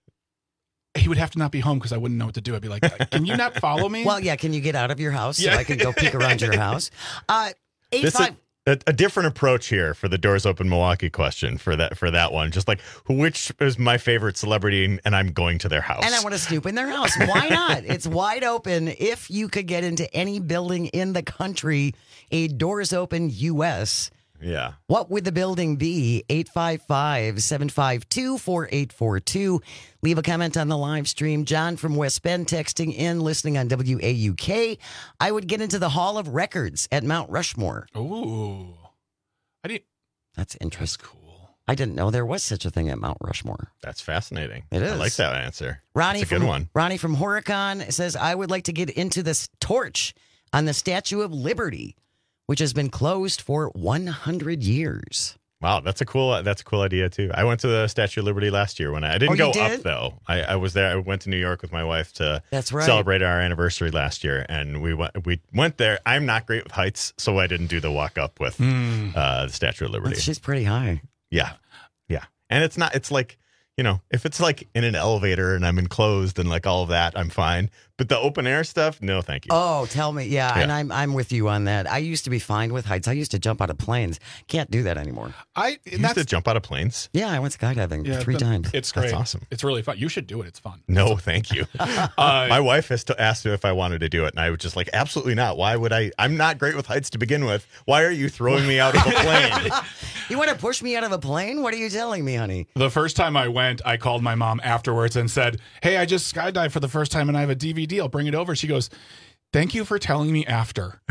I, he would have to not be home because I wouldn't know what to do. I'd be like, "Can you not follow me?" Well, yeah. Can you get out of your house Yeah. so I can go peek around your house? Uh, eight This is five. a, a different approach here for the Doors Open Milwaukee question for that for that one. Just like which is my favorite celebrity, and I'm going to their house. And I want to snoop in their house. Why not? It's wide open. If you could get into any building in the country, a Doors Open U S, Yeah. what would the building be? eight five five, seven five two, four eight four two. Leave a comment on the live stream. John from West Bend texting in, listening on W A U K. I would get into the Hall of Records at Mount Rushmore. Ooh, I didn't. That's interesting. That's cool. I didn't know there was such a thing at Mount Rushmore. That's fascinating. It I is. like that answer. Ronnie That's a from good one. Ronnie from Horicon says, I would like to get into this torch on the Statue of Liberty, which has been closed for one hundred years. Wow, that's a cool. That's a cool idea too. I went to the Statue of Liberty last year when I, I didn't Oh, go you did? up though. I, I was there. I went to New York with my wife to That's right. celebrate our anniversary last year, and we went. We went there. I'm not great with heights, so I didn't do the walk up with Mm. uh, the Statue of Liberty. She's pretty high. Yeah, yeah, and it's not. It's like you know, if it's like in an elevator and I'm enclosed and like all of that, I'm fine. But the open air stuff, no, thank you. Oh, tell me. Yeah, Yeah. and I'm I'm with you on that. I used to be fine with heights. I used to jump out of planes. Can't do that anymore. I You used to jump out of planes? Yeah, I went skydiving Yeah, three but times. It's That's great. awesome. It's really fun. You should do it. It's fun. No, thank you. Uh, My wife has to asked me if I wanted to do it, and I was just like, absolutely not. Why would I? I'm not great with heights to begin with. Why are you throwing me out of a plane? You want to push me out of a plane? What are you telling me, honey? The first time I went, I called my mom afterwards and said, "Hey, I just skydived for the first time and I have a D V D. I'll bring it over." She goes, "Thank you for telling me after."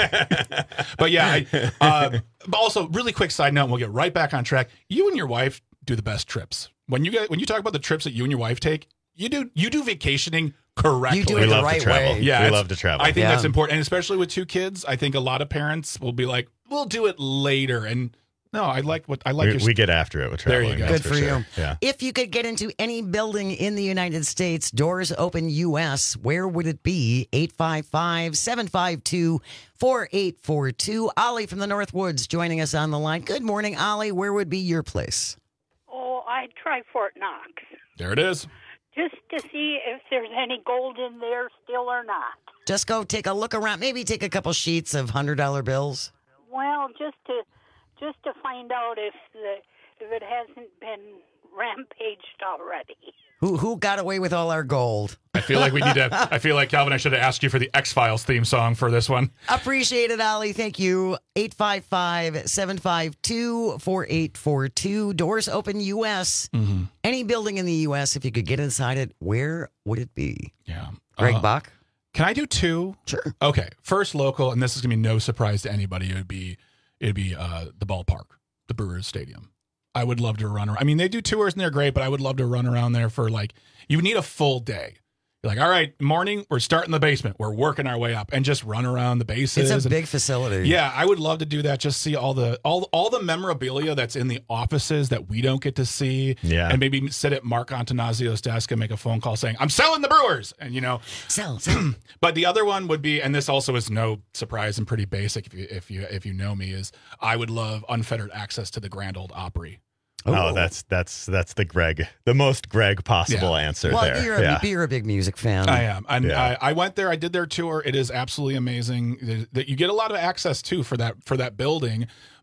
But yeah, I, uh, but also really quick side note, and we'll get right back on track. You and your wife do the best trips. When you get when you talk about the trips that you and your wife take, you do you do vacationing correctly. You do it We the love right to travel. way. Yeah, we it's- love to travel. I think Yeah. that's important, and especially with two kids, I think a lot of parents will be like, "We'll do it later," and no, I like what I like. we, your we get after it with There you traveling. go. that's Good for sure. you. Yeah. If you could get into any building in the United States, Doors Open U S, where would it be? eight five five, seven five two, four eight four two. Ollie from the Northwoods joining us on the line. Good morning, Ollie. Where would be your place? Oh, I'd try Fort Knox There it is. just to see if there's any gold in there still or not. Just go take a look around. Maybe take a couple sheets of one hundred dollar bills. Well, just to just to find out if the if it hasn't been rampaged already. Who who got away with all our gold? I feel like we need to. I feel like Calvin, I should have asked you for the X Files theme song for this one. Appreciate it, Ollie. Thank you. eight five five, seven five two, four eight four two. Doors Open U S. Mm-hmm. Any building in the U S, if you could get inside it, where would it be? Yeah, Greg Uh, Bach? Can I do two? Sure. Okay. First local, and this is gonna be no surprise to anybody. It would be it'd be uh, the ballpark, the Brewers Stadium. I would love to run around. I mean, they do tours and they're great, but I would love to run around there for like you need a full day. You're like, all right, morning, we're starting the basement. We're working our way up and just run around the bases. It's a and- big facility. Yeah, I would love to do that. Just see all the all all the memorabilia that's in the offices that we don't get to see. Yeah. And maybe sit at Mark Antonazio's desk and make a phone call saying, "I'm selling the Brewers," and you know, Sell, sell. but the other one would be, and this also is no surprise and pretty basic if you if you if you know me, is I would love unfettered access to the Grand Old Opry. Oh, that's that's that's the Greg, the most Greg possible Yeah. answer Well, there. you're a, yeah. you're a big music fan. I am, and Yeah. I, I went there. I did their tour. It is absolutely amazing that you get a lot of access too for that for that building.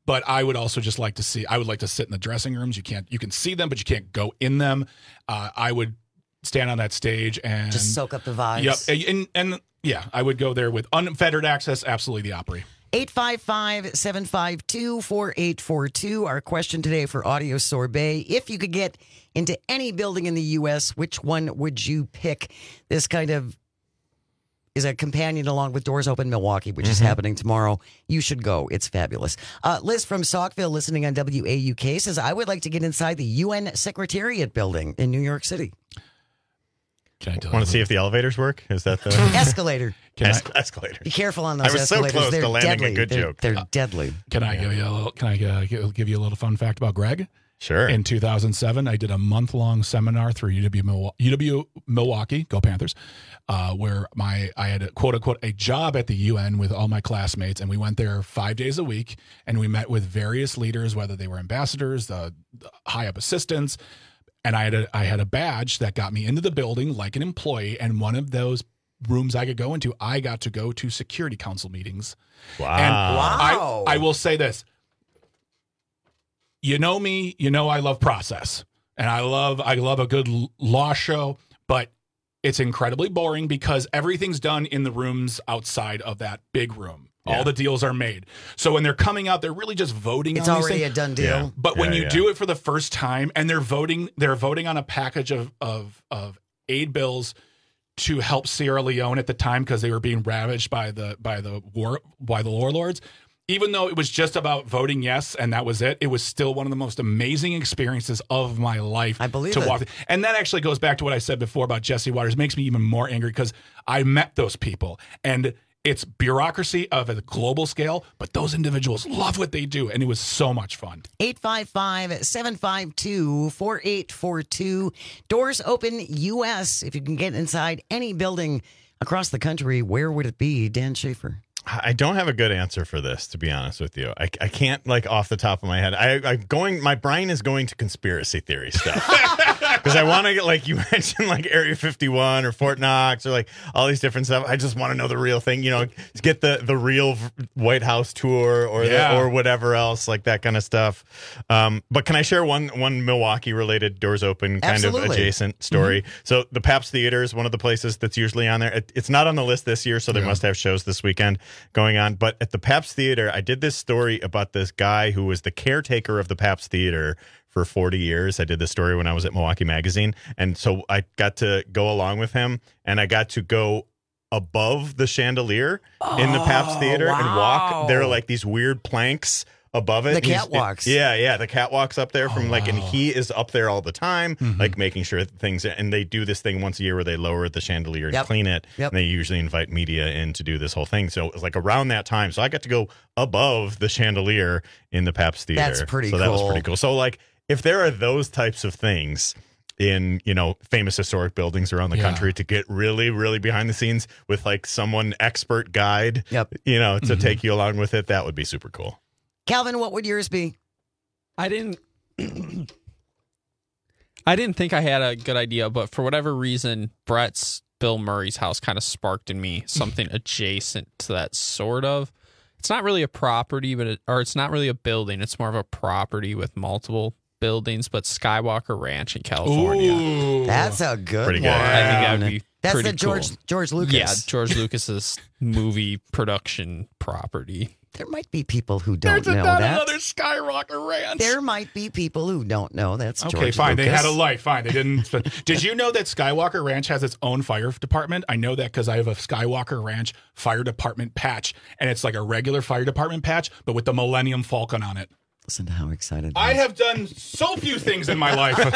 But I would also just like to see, I would like to sit in the dressing rooms. You can't, you can see them, but you can't go in them. Uh, I would stand on that stage and just soak up the vibes. Yep. And, and yeah, I would go there with unfettered access. Absolutely the Opry. eight five five, seven five two, four eight four two. Our question today for Audio Sorbet. If you could get into any building in the U S, which one would you pick? This kind of is a companion along with Doors Open Milwaukee, which mm-hmm. is happening tomorrow. You should go. It's fabulous. Uh, Liz from Saukville, listening on W A U K, says, I would like to get inside the U N Secretariat building in New York City. Can I want to see if the elevators work? Is that the escalator? Can es- I, escalator. Be careful on those I was escalators. so close they're to landing deadly. a good they're, joke. They're Uh, deadly. Can I give you a little, can I uh, give you a little fun fact about Greg? Sure. In two thousand seven, I did a month-long seminar through U W Milwaukee, U W Milwaukee, go Panthers, uh, where my I had a quote-unquote a job at the U N with all my classmates, and we went there five days a week, and we met with various leaders, whether they were ambassadors, the, the high-up assistants, and I had a I had a badge that got me into the building like an employee, and one of those rooms I could go into, I got to go to Security Council meetings. Wow. And wow. I, I will say this. You know me, you know I love process, and I love I love a good law show, but it's incredibly boring because everything's done in the rooms outside of that big room. Yeah. All the deals are made. So when they're coming out, they're really just voting It's on these already things. a done deal. Yeah. But when Yeah, you yeah. do it for the first time and they're voting, they're voting on a package of of of aid bills to help Sierra Leone at the time because they were being ravaged by the by the war by the warlords. Even though it was just about voting yes and that was it, it was still one of the most amazing experiences of my life. I believe to it. walk. And that actually goes back to what I said before about Jesse Waters. It makes me even more angry because I met those people, and it's bureaucracy of a global scale, but those individuals love what they do, and it was so much fun. eight five five, seven five two, four eight four two. Doors Open U S. If you can get inside any building across the country, where would it be? Dan Schaefer. I don't have a good answer for this, to be honest with you. I, I can't, like, off the top of my head. I, I'm going, my brain is going to conspiracy theory stuff. Because I want to get, like, you mentioned, like, Area fifty-one or Fort Knox or, like, all these different stuff. I just want to know the real thing, you know, get the, the real White House tour or Yeah. the, or whatever else, like that kind of stuff. Um, but can I share one one Milwaukee-related Doors Open kind Absolutely. of adjacent story? Mm-hmm. So the Pabst Theater is one of the places that's usually on there. It, it's not on the list this year, so they Yeah. must have shows this weekend going on. But at the Pabst Theater, I did this story about this guy who was the caretaker of the Pabst Theater for forty years. I did this story when I was at Milwaukee Magazine. And so I got to go along with him, and I got to go above the chandelier Oh, in the Pabst Theater and wow. walk. There are like these weird planks above it. The He's- catwalks. it- yeah, yeah, the catwalks up there from Oh, like, and wow. he is up there all the time, Mm-hmm. like making sure that things, and they do this thing once a year where they lower the chandelier and Yep. clean it. Yep. And they usually invite media in to do this whole thing. So it was like around that time. So I got to go above the chandelier in the Pabst Theater. That's pretty So that was cool. pretty cool. So like, if there are those types of things in, you know, famous historic buildings around the Yeah. country, to get really, really behind the scenes with like someone expert guide, Yep. you know, to Mhm. take you along with it, that would be super cool. Calvin, what would yours be? I didn't I didn't think I had a good idea, but for whatever reason, Brett's Bill Murray's house kind of sparked in me something adjacent to that, sort of. It's not really a property, but it, or it's not really a building. It's more of a property with multiple buildings, but Skywalker Ranch in California. Ooh. That's a good Pretty one. good. I think that would be That's pretty the George cool. George Lucas. Yeah, George Lucas's movie production property. There might be people who don't There's know not that. another Skywalker Ranch. There might be people who don't know that's Okay, George fine. They Lucas. had a life. Fine. They didn't. Spend... Did you know that Skywalker Ranch has its own fire department? I know that because I have a Skywalker Ranch fire department patch, and it's like a regular fire department patch, but with the Millennium Falcon on it. Listen to how excited I have done so few things in my life.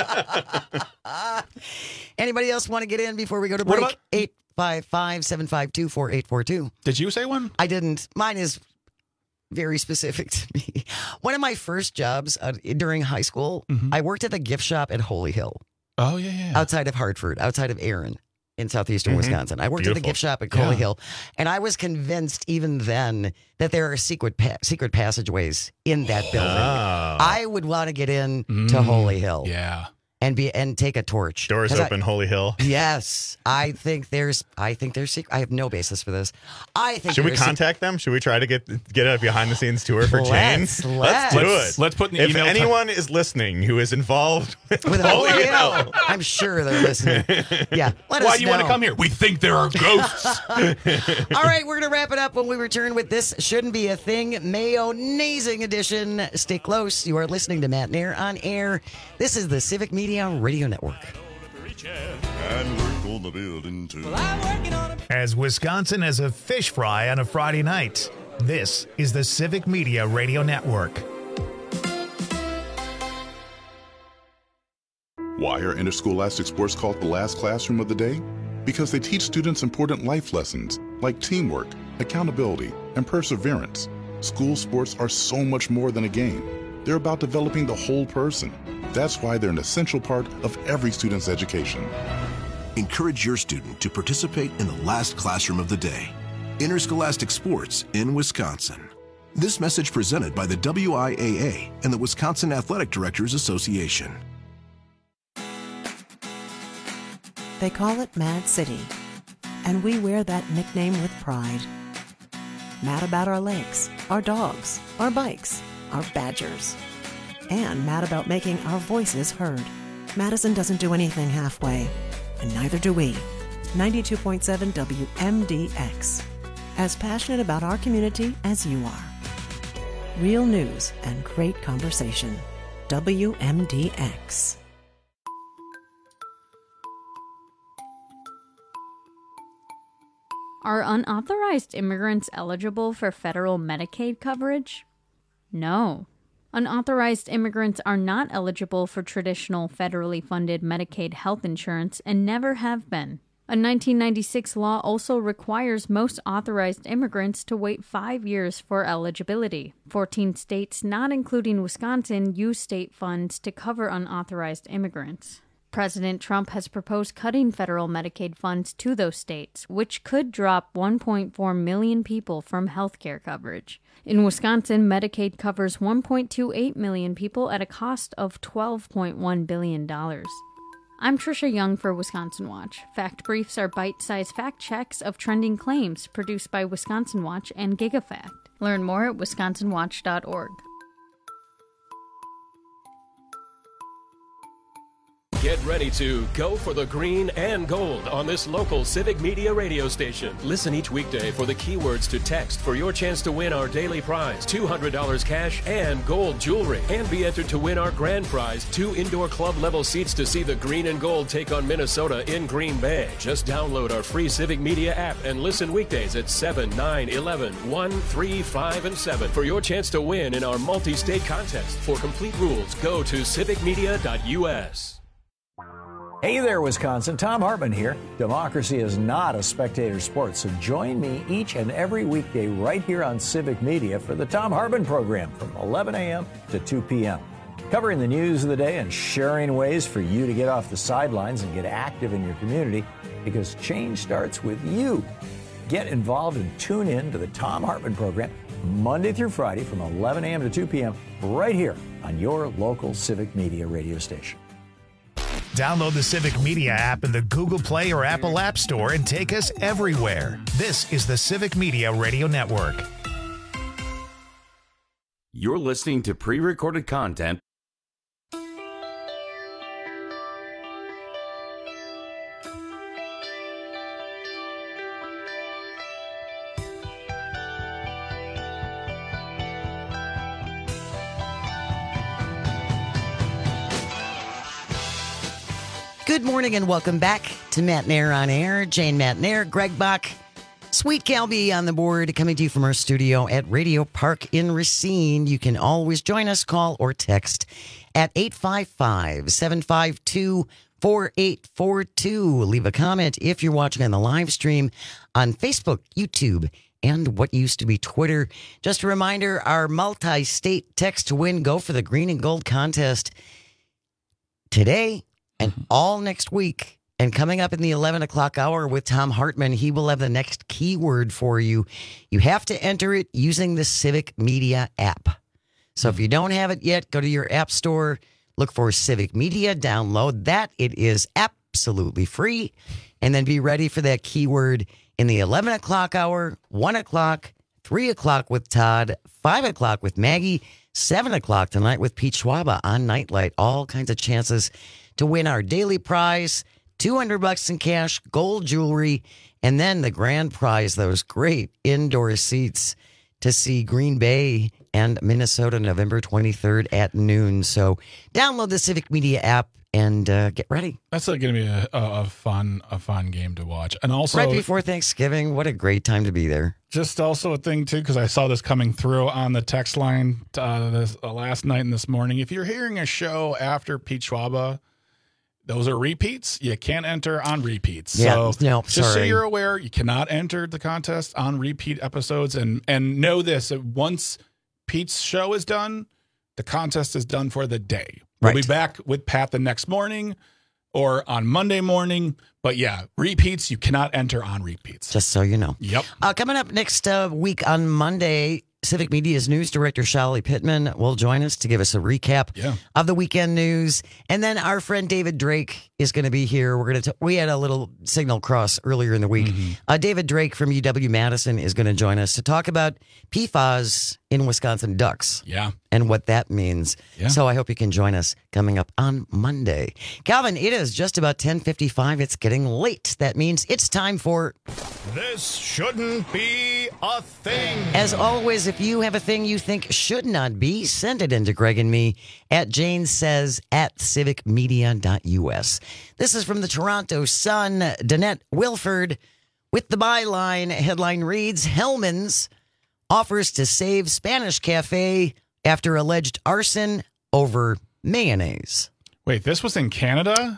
Anybody else want to get in before we go to What break? about- eight five five, seven five two, four eight four two. Did you say one? I didn't. Mine is very specific to me. One of my first jobs uh, during high school, Mhm. I worked at the gift shop at Holy Hill, Oh, yeah, yeah. outside of Hartford, outside of Erin in southeastern Mhm. Wisconsin. I worked at the Beautiful. gift shop at Holy Yeah. Hill, and I was convinced even then that there are secret pa- secret passageways in that building. Oh. I would want to get in to Mm, Holy Hill. Yeah. and be and take a torch. Doors 'Cause open, I, Holy Hill. Yes, I think there's. I think there's. sec- I have no basis for this. I think. Should we there's sec- contact them? Should we try to get get a behind the scenes tour for Let's, Jane? let's. do Let's- it. let's put in the if email anyone is listening who is involved with, With Holy Holy Hill, Hill. I'm sure they're listening. Yeah. Let Why us do you want to know. come here? We think there are ghosts. All right, we're going to wrap it up when we return with This Shouldn't Be a Thing, Mayonnaising edition. Stay close. You are listening to Matt Nair on air. This is the Civic Media Radio Network. And work on the building too. As Wisconsin as a fish fry on a Friday night, this is the Civic Media Radio Network. Why are interscholastic sports called the last classroom of the day? Because they teach students important life lessons like teamwork, accountability, and perseverance. School sports are so much more than a game. They're about developing the whole person. That's why they're an essential part of every student's education. Encourage your student to participate in the last classroom of the day. Interscholastic sports in Wisconsin. This message presented by the W I A A and the Wisconsin Athletic Directors Association. They call it Mad City, and we wear that nickname with pride. Mad about our lakes, our dogs, our bikes, our badgers, and mad about making our voices heard. Madison doesn't do anything halfway, and neither do we. ninety-two point seven W M D X. As passionate about our community as you are. Real news and great conversation. W M D X. Are unauthorized immigrants eligible for federal Medicaid coverage? No. Unauthorized immigrants are not eligible for traditional federally funded Medicaid health insurance and never have been. A nineteen ninety-six law also requires most authorized immigrants to wait five years for eligibility. fourteen states, not including Wisconsin, use state funds to cover unauthorized immigrants. President Trump has proposed cutting federal Medicaid funds to those states, which could drop one point four million people from health care coverage. In Wisconsin, Medicaid covers one point two eight million people at a cost of twelve point one billion dollars. I'm Trisha Young for Wisconsin Watch. Fact Briefs are bite-sized fact checks of trending claims produced by Wisconsin Watch and GigaFact. Learn more at wisconsin watch dot org. Get ready to go for the green and gold on this local Civic Media radio station. Listen each weekday for the keywords to text for your chance to win our daily prize, two hundred dollars cash and gold jewelry. And be entered to win our grand prize, two indoor club level seats to see the green and gold take on Minnesota in Green Bay. Just download our free Civic Media app and listen weekdays at seven, nine, eleven, one, three, five, and seven for your chance to win in our multi-state contest. For complete rules, go to civic media dot U S. Hey there, Wisconsin. Tom Hartman here. Democracy is not a spectator sport, so join me each and every weekday right here on Civic Media for the Tom Hartman program from eleven a.m. to two p.m. Covering the news of the day and sharing ways for you to get off the sidelines and get active in your community, because change starts with you. Get involved and tune in to the Tom Hartman program Monday through Friday from eleven a.m. to two p.m. right here on your local Civic Media radio station. Download the Civic Media app in the Google Play or Apple App Store and take us everywhere. This is the Civic Media Radio Network. You're listening to pre-recorded content. Good morning and welcome back to Matt Nair on Air. Jane Matt Nair, Greg Bach, Sweet Calby on the board, coming to you from our studio at Radio Park in Racine. You can always join us, call or text at eight five five, seven five two, four eight four two. Leave a comment if you're watching on the live stream on Facebook, YouTube, and what used to be Twitter. Just a reminder, our multi-state text to win, go for the green and gold contest today and all next week. And coming up in the eleven o'clock hour with Tom Hartman, he will have the next keyword for you. You have to enter it using the Civic Media app. So if you don't have it yet, go to your app store, look for Civic Media, download that. It is absolutely free. And then be ready for that keyword in the eleven o'clock hour, one o'clock, three o'clock with Todd, five o'clock with Maggie, seven o'clock tonight with Pete Schwaba on Nightlight. All kinds of chances to win our daily prize, two hundred bucks in cash, gold jewelry, and then the grand prize, those great indoor seats to see Green Bay and Minnesota November twenty-third at noon. So download the Civic Media app and uh, get ready. That's going to be a, a, a fun a fun game to watch. And also right before Thanksgiving, what a great time to be there. Just also a thing, too, because I saw this coming through on the text line uh, this, uh, last night and this morning. If you're hearing a show after Pete Schwaba, those are repeats. You can't enter on repeats. Yeah, so no, just so sorry. you're aware, you cannot enter the contest on repeat episodes. And, and know this, that once Pete's show is done, the contest is done for the day. We'll Right. be back with Pat the next morning or on Monday morning. But yeah, repeats, you cannot enter on repeats. Just so you know. Yep. Uh, coming up next uh, week on Monday, Civic Media's news director, Shelly Pittman, will join us to give us a recap Yeah. of the weekend news. And then our friend David Drake is going to be here. We're going to. We had a little signal cross earlier in the week. Mm-hmm. Uh, David Drake from U W Madison is going to join us to talk about P FAS in Wisconsin ducks. Yeah. And what that means. Yeah. So I hope you can join us coming up on Monday. Calvin, it is just about ten fifty-five. It's getting late. That means it's time for... This shouldn't be a thing. As always, if you have a thing you think should not be, send it in to Greg and me at Jane Says at civic media dot U S. This is from the Toronto Sun. Danette Wilford with the byline. Headline reads, Hellman's offers to save Spanish Cafe after alleged arson over mayonnaise. Wait, this was in Canada?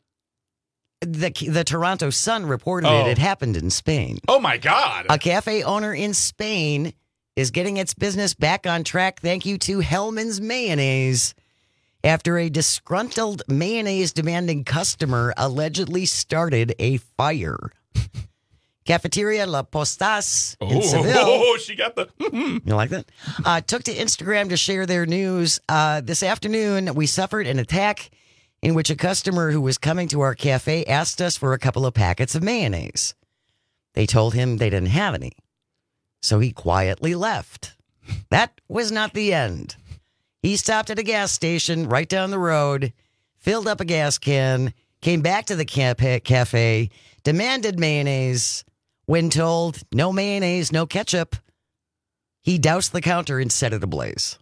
The, the Toronto Sun reported Oh. it. It happened in Spain. Oh, my God. A cafe owner in Spain is getting its business back on track thank you to Hellman's Mayonnaise after a disgruntled mayonnaise-demanding customer allegedly started a fire. Cafeteria La Postas in Oh, Seville. she got the... You like that? Uh, took to Instagram to share their news. Uh, this afternoon, we suffered an attack in which a customer who was coming to our cafe asked us for a couple of packets of mayonnaise. They told him they didn't have any, so he quietly left. That was not the end. He stopped at a gas station right down the road, filled up a gas can, came back to the cafe, cafe demanded mayonnaise. When told, no mayonnaise, no ketchup, he doused the counter and set it ablaze.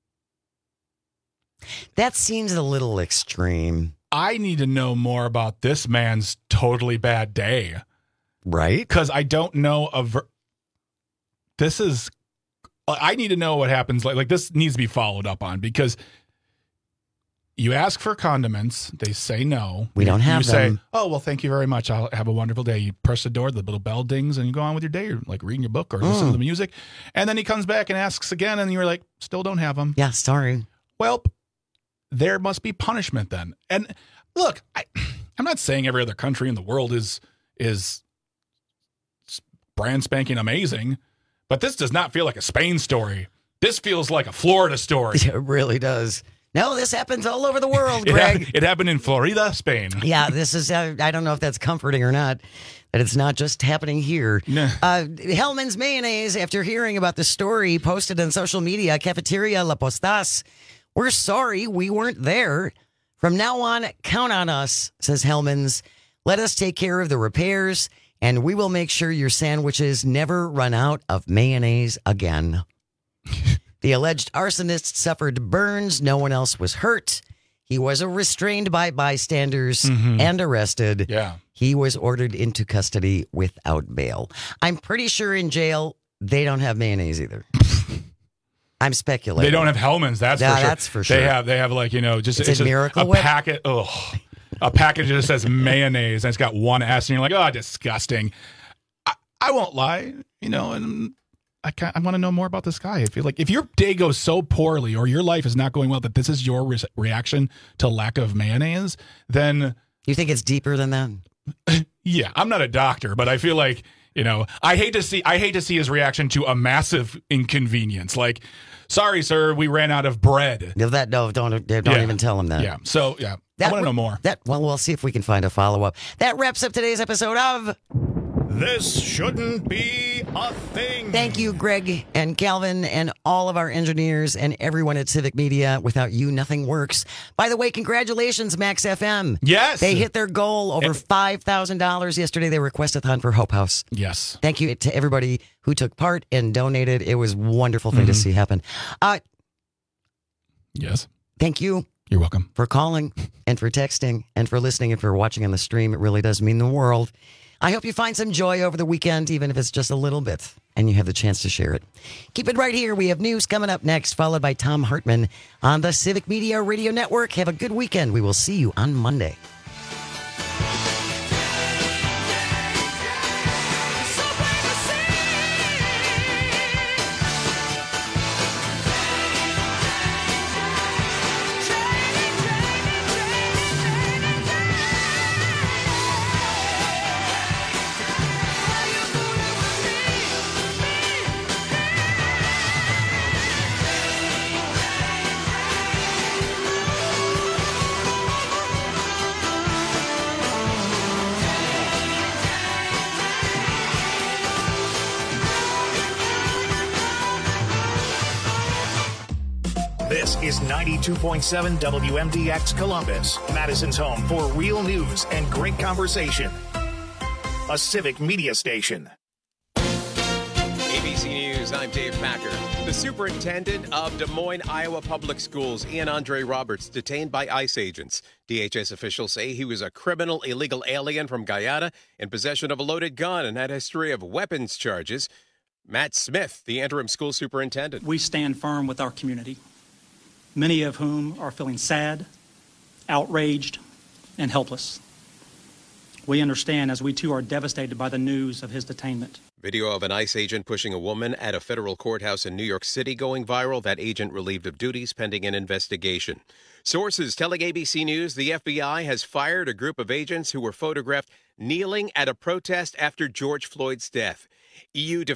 That seems a little extreme. I need to know more about this man's totally bad day. Right? Because I don't know of... This is... I need to know what happens. Like, like this needs to be followed up on because you ask for condiments. They say no. We don't have you them. say, oh, well, thank you very much. I'll have a wonderful day. You press the door, the little bell dings, and you go on with your day. You're like reading your book or listening Mm. to the music. And then he comes back and asks again, and you're like, still don't have them. Yeah, sorry. Well, there must be punishment then. And look, I, I'm not saying every other country in the world is is brand spanking amazing, but this does not feel like a Spain story. This feels like a Florida story. It really does. No, this happens all over the world, It, Greg. hap- it happened in Florida, Spain. Yeah, this is, uh, I don't know if that's comforting or not, that it's not just happening here. Nah. Uh, Hellman's Mayonnaise, after hearing about the story posted on social media, Cafeteria La Postas, we're sorry we weren't there. From now on, count on us, says Hellman's. Let us take care of the repairs, and we will make sure your sandwiches never run out of mayonnaise again. The alleged arsonist suffered burns. No one else was hurt. He was restrained by bystanders Mhm. and arrested. Yeah. He was ordered into custody without bail. I'm pretty sure in jail, they don't have mayonnaise either. I'm speculating. They don't have Hellman's, that's Yeah, for sure. that's for sure. They have, they have like, you know, just, It's a just Miracle a Whip? packet. Ugh. A package that just says mayonnaise and it's got one S, and you're like, oh, disgusting. I, I won't lie, you know, and I can't, I want to know more about this guy. I feel like if your day goes so poorly or your life is not going well that this is your re- reaction to lack of mayonnaise, then you think it's deeper than that? Yeah, I'm not a doctor, but I feel like You know, I hate to see I hate to see his reaction to a massive inconvenience. Like, sorry, sir, we ran out of bread. No, that no, don't don't Yeah. even tell him that. Yeah. So yeah, That I want to re- know more. That well, we'll see if we can find a follow up. That wraps up today's episode of This Shouldn't Be a Thing. Thank you, Greg and Calvin, and all of our engineers and everyone at Civic Media. Without you, nothing works. By the way, congratulations, Max F M. Yes. They hit their goal over five thousand dollars yesterday. They requested a hunt for Hope House. Yes. Thank you to everybody who took part and donated. It was a wonderful thing Mm-hmm. to see happen. Uh, yes. Thank you. You're welcome. For calling and for texting and for listening and for watching on the stream. It really does mean the world. I hope you find some joy over the weekend, even if it's just a little bit, and you have the chance to share it. Keep it right here. We have news coming up next, followed by Tom Hartman on the Civic Media Radio Network. Have a good weekend. We will see you on Monday. This is ninety-two point seven W M D X Columbus, Madison's home for real news and great conversation. A Civic Media station. A B C News, I'm Dave Packer. The superintendent of Des Moines, Iowa Public Schools, Ian Andre Roberts, detained by ICE agents. D H S officials say he was a criminal illegal alien from Guyana in possession of a loaded gun and had a history of weapons charges. Matt Smith, the interim school superintendent. We stand firm with our community, many of whom are feeling sad, outraged, and helpless. We understand as we too are devastated by the news of his detainment. Video of an ICE agent pushing a woman at a federal courthouse in New York City going viral. That agent relieved of duties pending an investigation. Sources telling A B C News the F B I has fired a group of agents who were photographed kneeling at a protest after George Floyd's death. E U